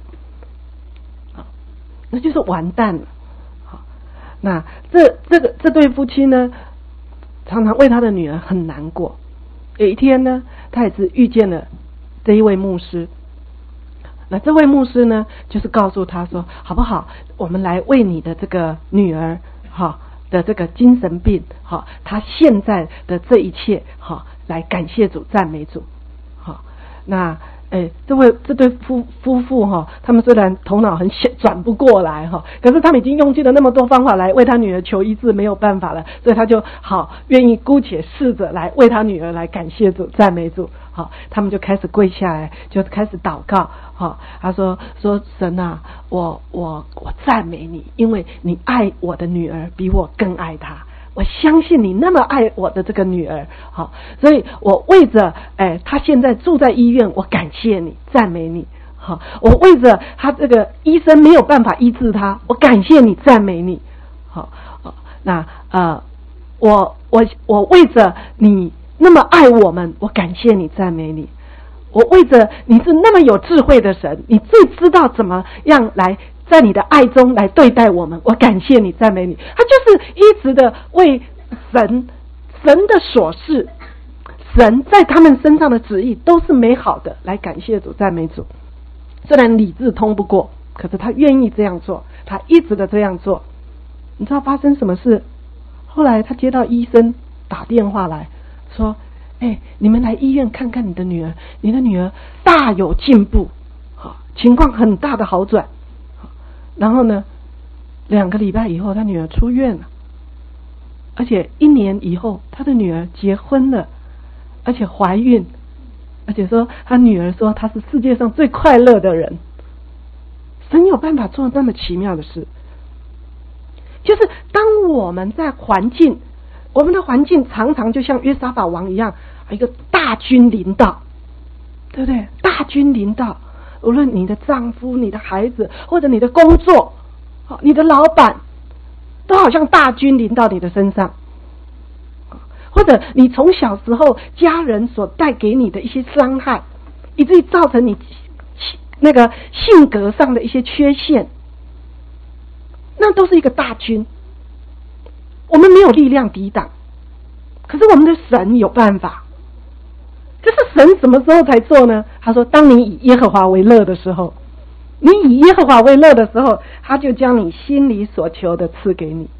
那就是完蛋了。那这这个这对夫妻呢，常常为他的女儿很难过。有一天呢，他也是遇见了这一位牧师。那这位牧师呢，就是告诉他说：“好不好？我们来为你的这个女儿，哈的这个精神病，哈，他现在的这一切，哈，来感谢主、赞美主。”好，那。哎，这位这对夫夫妇哈，他们虽然头脑很小，转不过来哈，可是他们已经用尽了那么多方法来为他女儿求医治，没有办法了，所以他就好愿意姑且试着来为他女儿来感谢主、赞美主。好，他们就开始跪下来，就开始祷告。好，他说说神啊，我我我赞美你，因为你爱我的女儿比我更爱她。我相信你那么爱我的这个女儿，好，所以我为着，哎，她现在住在医院，我感谢你，赞美你，好，我为着她这个医生没有办法医治她，我感谢你，赞美你，好，那呃，我我我为着你那么爱我们，我感谢你，赞美你，我为着你是那么有智慧的神，你最知道怎么样来。在你的爱中来对待我们，我感谢你，赞美你。他就是一直的为神神的所事，神在他们身上的旨意都是美好的，来感谢主、赞美主。虽然理智通不过，可是他愿意这样做，他一直的这样做。你知道发生什么事？后来他接到医生打电话来说：“哎，你们来医院看看你的女儿，你的女儿大有进步，好，情况很大的好转。”然后呢，两个礼拜以后，他女儿出院了，而且一年以后，他的女儿结婚了，而且怀孕，而且说他女儿说他是世界上最快乐的人。神有办法做那么奇妙的事，就是当我们在环境，我们的环境常常就像约沙法王一样，一个大军临到，对不对？大军临到。无论你的丈夫、你的孩子，或者你的工作、你的老板，都好像大军临到你的身上，或者你从小时候家人所带给你的一些伤害，以至于造成你那个性格上的一些缺陷，那都是一个大军。我们没有力量抵挡，可是我们的神有办法。这是神什么时候才做呢？他说：“当你以耶和华为乐的时候，你以耶和华为乐的时候，他就将你心里所求的赐给你。”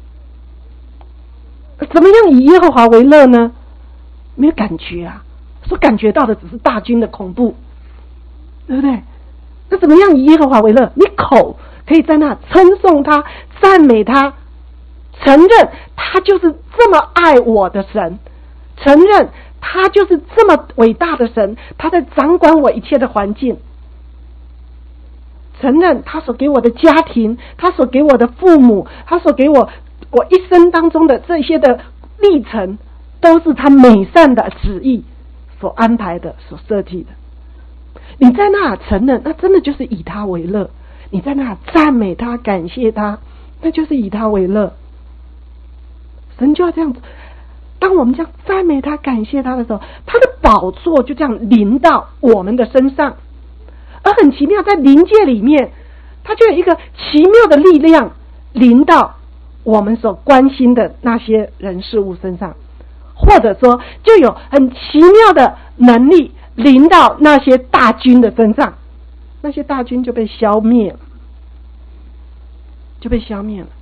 怎么样以耶和华为乐呢？没有感觉啊，所感觉到的只是大军的恐怖，对不对？那怎么样以耶和华为乐？你口可以在那称颂他、赞美他，承认他就是这么爱我的神，承认他他就是这么伟大的神，他在掌管我一切的环境。承认他所给我的家庭，他所给我的父母，他所给我我一生当中的这些的历程，都是他美善的旨意所安排的，所设计的。你在那承认，那真的就是以他为乐。你在那赞美他，感谢他，那就是以他为乐。神就要这样子，当我们这样赞美他、感谢他的时候，他的宝座就这样临到我们的身上。而很奇妙，在灵界里面，它就有一个奇妙的力量临到我们所关心的那些人事物身上，或者说就有很奇妙的能力临到那些大军的身上，那些大军就被消灭了，就被消灭了。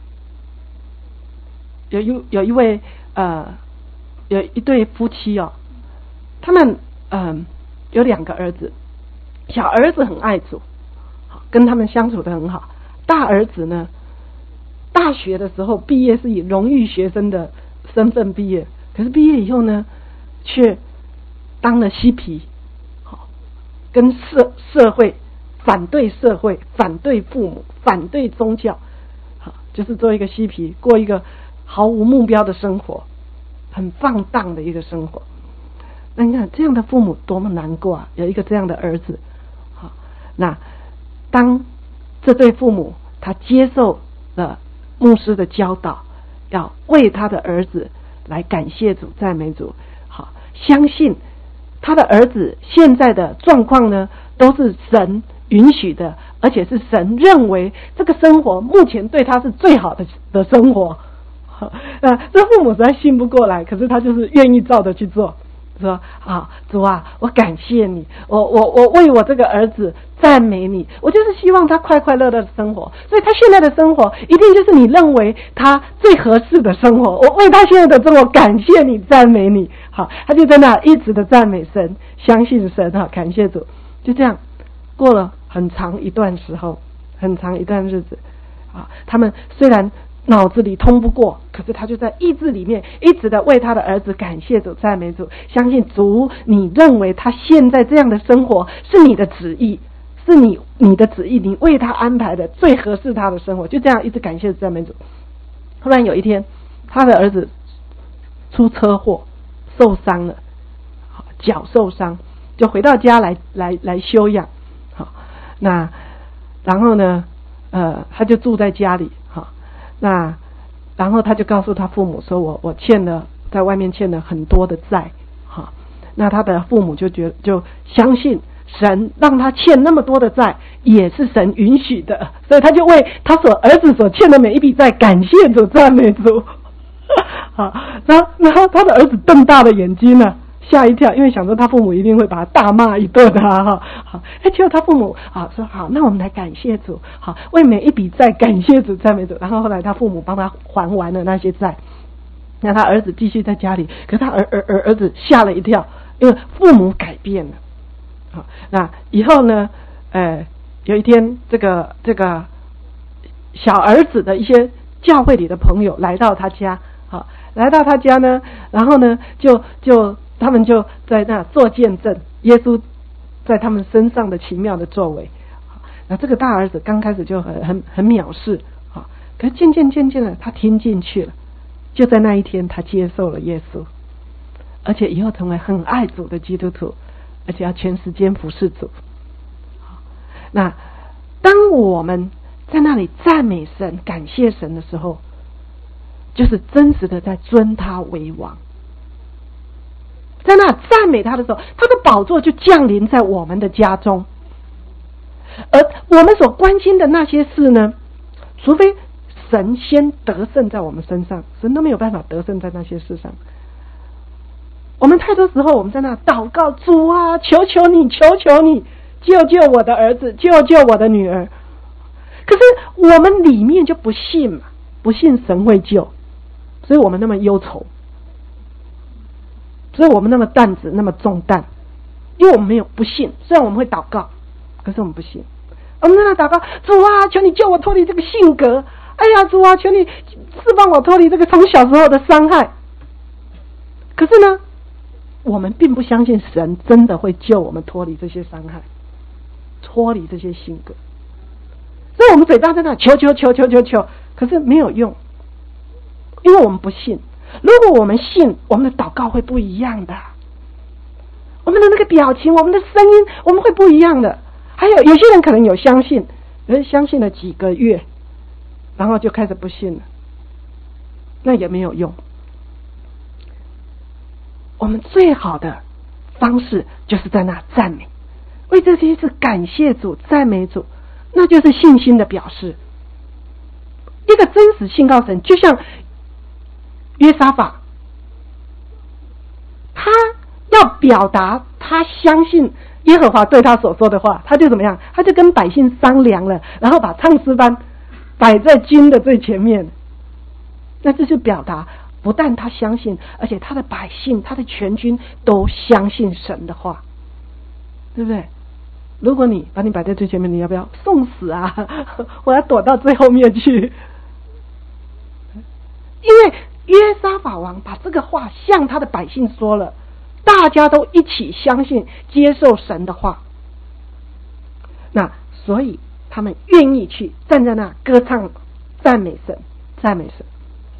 有一有一位呃，有一对夫妻哦，他们嗯、呃、有两个儿子。小儿子很爱主，跟他们相处得很好。大儿子呢，大学的时候毕业是以荣誉学生的身份毕业，可是毕业以后呢，却当了嬉皮，跟社社会反对社会，反对父母，反对宗教，就是做一个嬉皮，过一个毫无目标的生活，很放荡的一个生活。那你看这样的父母多么难过啊！有一个这样的儿子。那当这对父母他接受了牧师的教导，要为他的儿子来感谢主、赞美主，好，相信他的儿子现在的状况呢，都是神允许的，而且是神认为这个生活目前对他是最好的的生活。呃，这父母实在信不过来，可是他就是愿意照着去做。说啊，主啊，我感谢你，我我我为我这个儿子赞美你，我就是希望他快快乐乐的生活，所以他现在的生活一定就是你认为他最合适的生活，我为他现在的生活感谢你，赞美你。好，他就在那一直的赞美神，相信神，哈，感谢主。就这样过了很长一段时候，很长一段日子啊，他们虽然脑子里通不过，可是他就在意志里面一直的为他的儿子感谢主、赞美主，相信主，你认为他现在这样的生活是你的旨意，是你你的旨意，你为他安排的最合适他的生活，就这样一直感谢主、赞美主。突然有一天，他的儿子出车祸受伤了，脚受伤，就回到家来来来休养。好，那然后呢，呃，他就住在家里。那然后他就告诉他父母说，我我欠了在外面欠了很多的债，哈，那他的父母就觉就相信神让他欠那么多的债也是神允许的，所以他就为他所儿子所欠的每一笔债感谢主、赞美主。好，然后然后他的儿子瞪大了眼睛呢，吓一跳，因为想说他父母一定会把他大骂一顿啊，哈，好，哎，结果他父母啊说好，那我们来感谢主，好，为每一笔债感谢主、赞美主。然后后来他父母帮他还完了那些债，那他儿子继续在家里，可是他儿儿儿儿子吓了一跳，因为父母改变了。好，那以后呢，呃，有一天这个这个小儿子的一些教会里的朋友来到他家，好，来到他家呢，然后呢就就。他们就在那做见证，耶稣在他们身上的奇妙的作为。那这个大儿子刚开始就很很很藐视，可是渐渐渐渐的他听进去了，就在那一天他接受了耶稣，而且以后成为很爱主的基督徒，而且要全时间服侍主。那当我们在那里赞美神、感谢神的时候，就是真实的在尊他为王。在那赞美他的时候，他的宝座就降临在我们的家中，而我们所关心的那些事呢，除非神先得胜在我们身上，神都没有办法得胜在那些事上。我们太多时候我们在那祷告，主啊，求求你，求求你救救我的儿子，救救我的女儿。可是我们里面就不信嘛，不信神会救，所以我们那么忧愁，所以我们那么担子那么重担，因为我们没有不信。虽然我们会祷告，可是我们不信。我们在那祷告，主啊，求你救我脱离这个性格。哎呀，主啊，求你释放我脱离这个从小时候的伤害。可是呢， 我们并不相信神真的会救我们脱离这些伤害，脱离这些性格，所以我们嘴巴在那求求求求求求，可是没有用，因为我们不信。如果我们信，我们的祷告会不一样的，我们的那个表情，我们的声音，我们会不一样的。还有有些人可能有相信，可是相信了几个月，然后就开始不信了，那也没有用。我们最好的方式就是在那赞美，为这些事感谢主，赞美主，那就是信心的表示。一个真实信靠神，就像约沙法，他要表达他相信耶和华对他所说的话，他就怎么样？他就跟百姓商量了，然后把唱诗班摆在军的最前面。那这是表达，不但他相信，而且他的百姓、他的全军都相信神的话，对不对？如果你把你摆在最前面，你要不要送死啊？我要躲到最后面去。因为约沙法王把这个话向他的百姓说了，大家都一起相信接受神的话，那所以他们愿意去站在那歌唱赞美神，赞美神，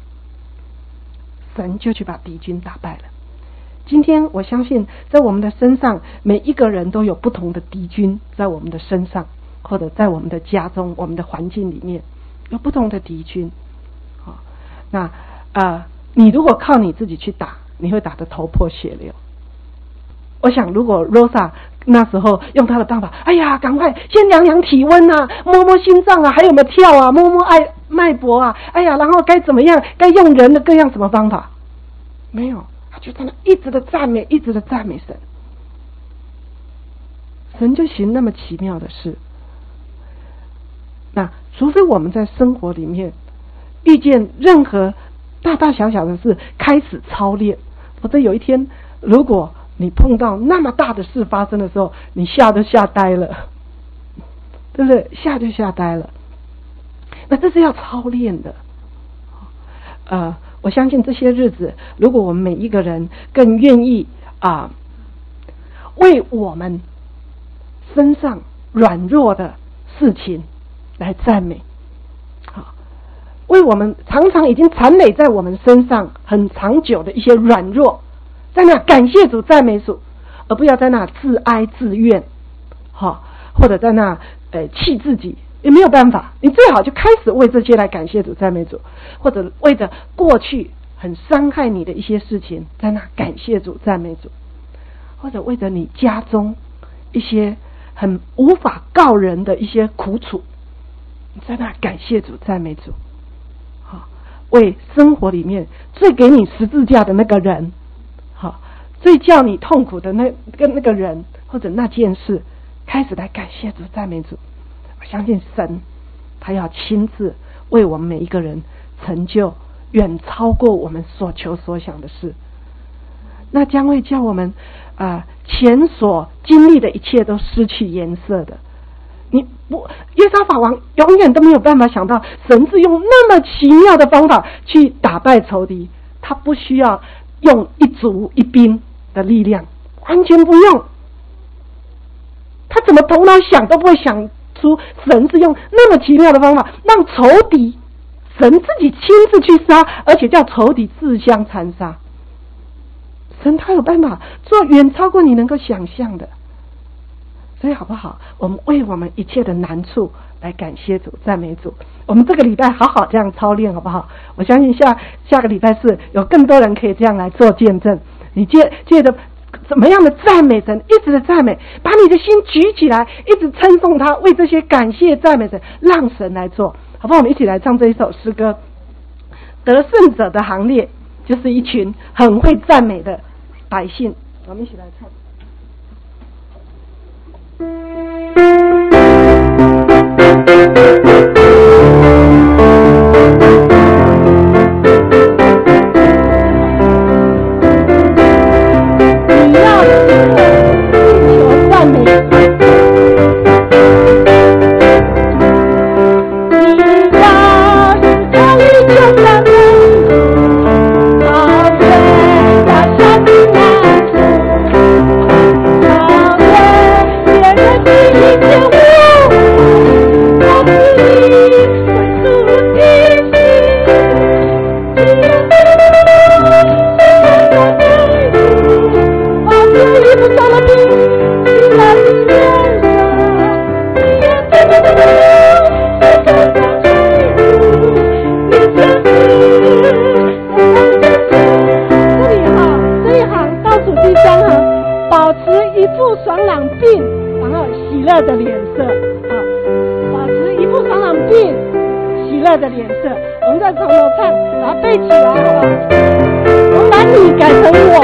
神就去把敌军打败了。今天我相信在我们的身上，每一个人都有不同的敌军在我们的身上，或者在我们的家中、我们的环境里面有不同的敌军。好，那呃，你如果靠你自己去打，你会打得头破血流。我想如果 Rosa 那时候用她的办法，哎呀赶快先量量体温啊，摸摸心脏啊，还有没有跳啊，摸摸脉脉搏啊，哎呀然后该怎么样，该用人的各样什么方法，没有，他就在那一直的赞美，一直的赞美神，神就行那么奇妙的事。那除非我们在生活里面遇见任何大大小小的事开始操练，否则有一天如果你碰到那么大的事发生的时候，你吓都吓呆了，对不对？吓就吓呆了。那这是要操练的。呃，我相信这些日子，如果我们每一个人更愿意啊、呃，为我们身上软弱的事情来赞美，好，为我们常常已经缠累在我们身上很长久的一些软弱，在那感谢主赞美主，而不要在那自哀自怨，好，或者在那呃气自己，也没有办法，你最好就开始为这些来感谢主赞美主，或者为着过去很伤害你的一些事情在那感谢主赞美主，或者为着你家中一些很无法告人的一些苦楚，你在那感谢主赞美主，好，为生活里面最给你十字架的那个人，好，最叫你痛苦的那跟那个人或者那件事，开始来感谢主赞美主。我相信神他要亲自为我们每一个人成就远超过我们所求所想的事，那将会叫我们啊、呃、前所经历的一切都失去颜色的。你不，约沙法王永远都没有办法想到神是用那么奇妙的方法去打败仇敌，他不需要用一卒一兵的力量，完全不用，他怎么头脑想都不会想出神是用那么奇妙的方法让仇敌神自己亲自去杀，而且叫仇敌自相残杀。神他有办法做远超过你能够想象的。所以好不好，我们为我们一切的难处来感谢主赞美主。我们这个礼拜好好这样操练好不好？我相信下下个礼拜四有更多人可以这样来做见证。你借借着怎么样的赞美神，一直的赞美，把你的心举起来，一直称颂他，为这些感谢赞美神，让神来做，好不好？我们一起来唱这一首诗歌。得胜者的行列就是一群很会赞美的百姓，我们一起来唱。你要时刻追求赞美，你要时刻追求赞美，好在他生命难处。 的脸色。我们再从头唱，把它背起来，好不好？我们把你改成我。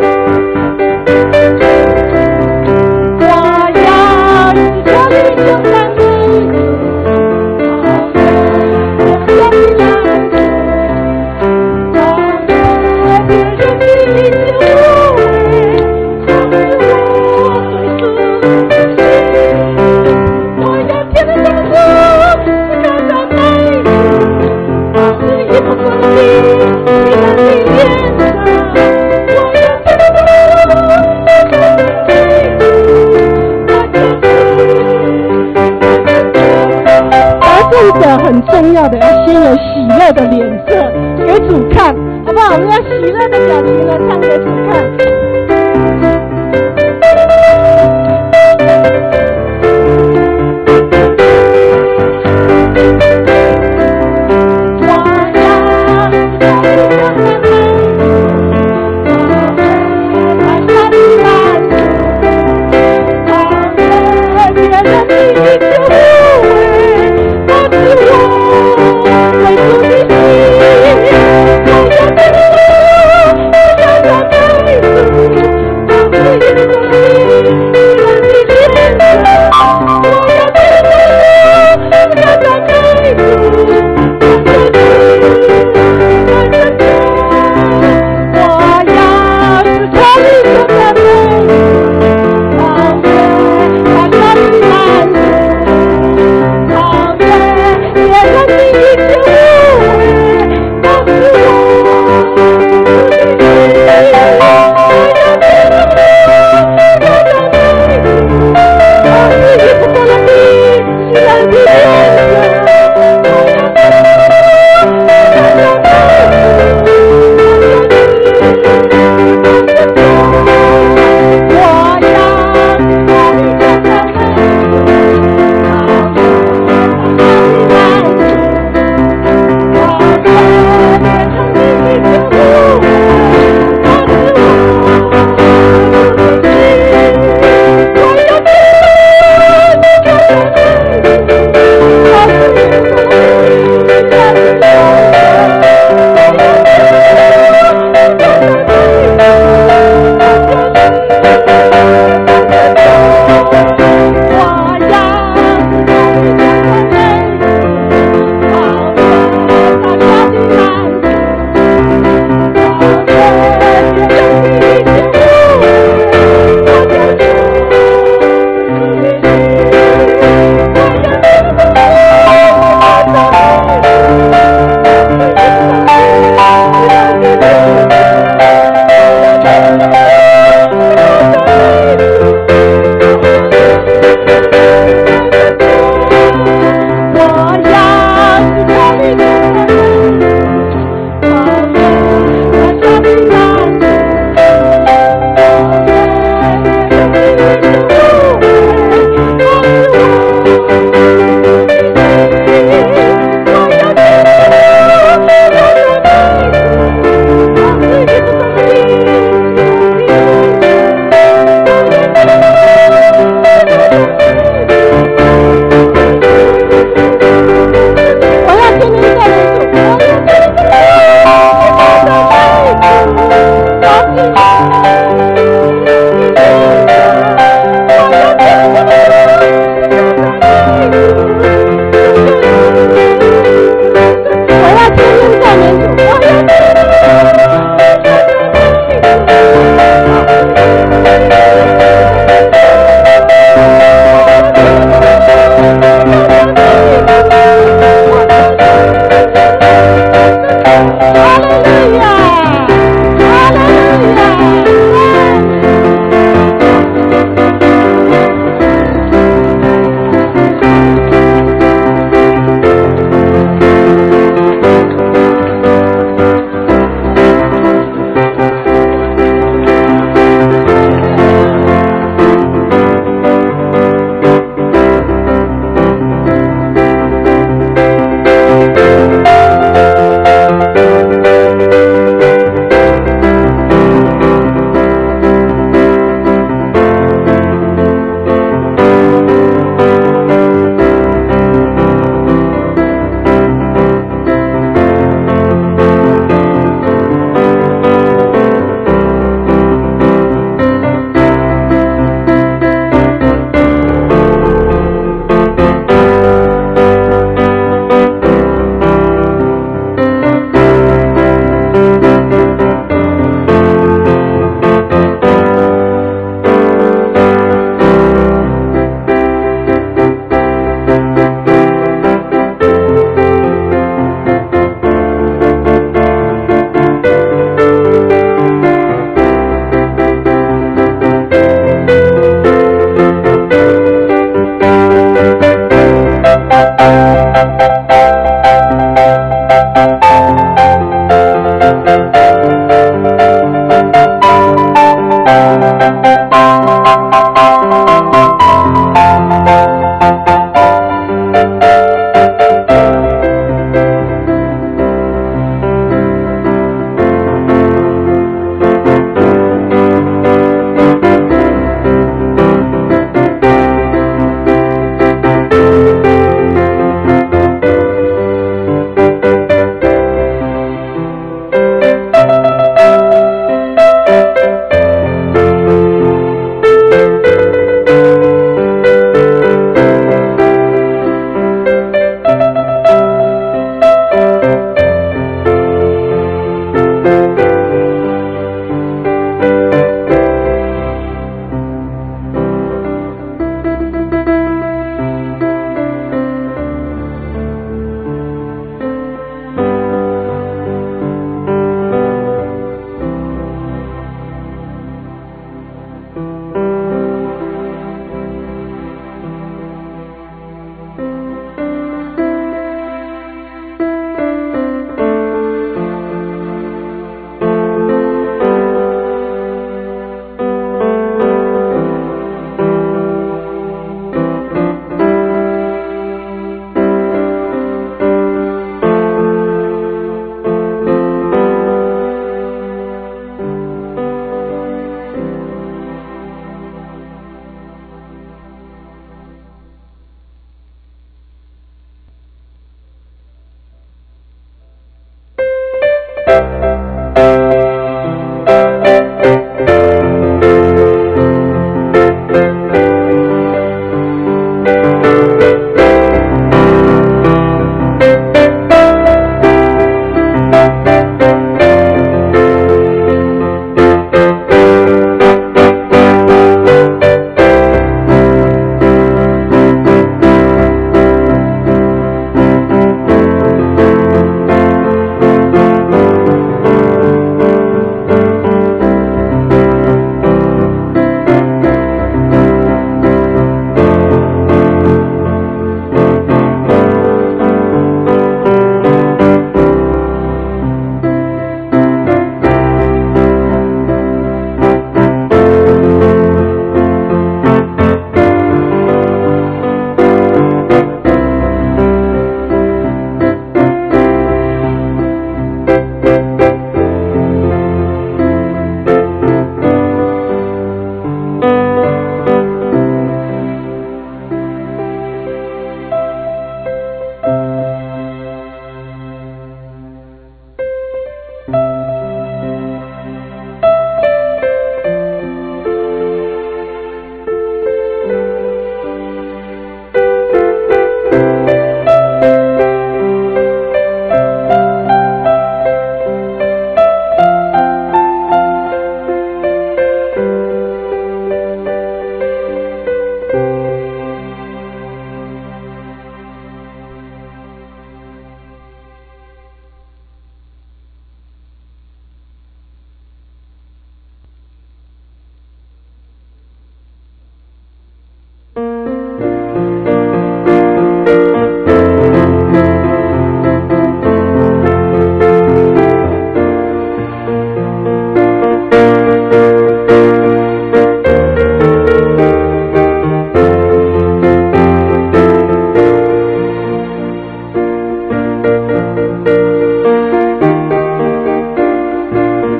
我要一颗你就像你，好像你样子，好像别人的就会，像是我最初的心。我要天天相处，看到美丽，是一幅风景，你的脸上，我要天天相处，看到美丽。得胜者很重要的，要先有喜乐的脸色给主看，好不好？我们要喜乐的表情来唱给主看。我要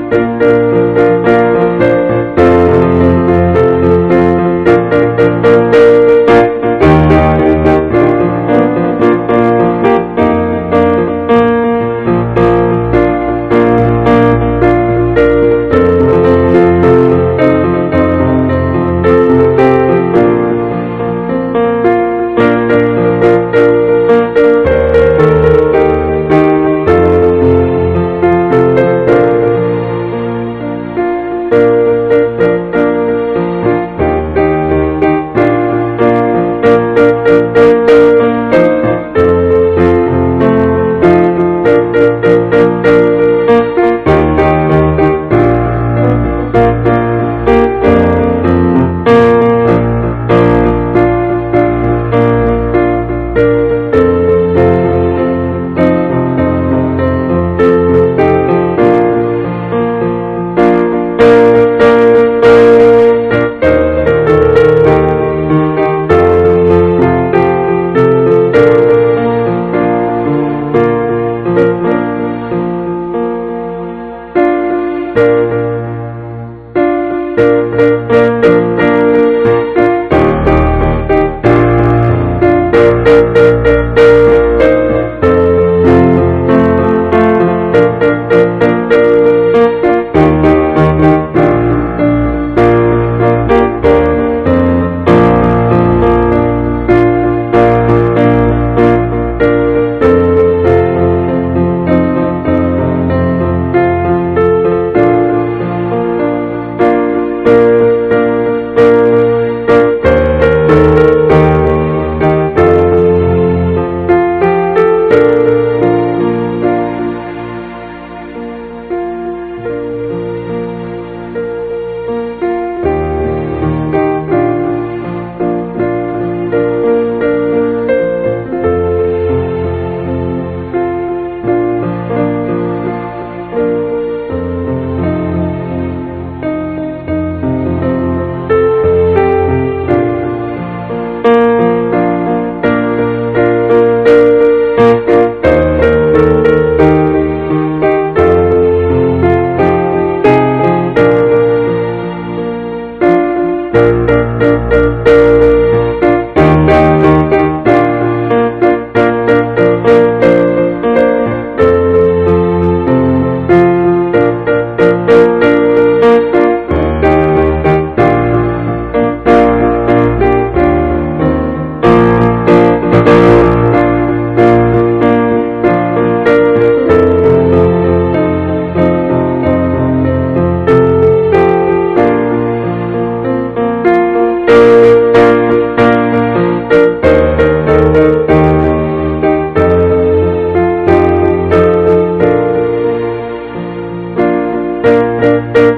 Thank you.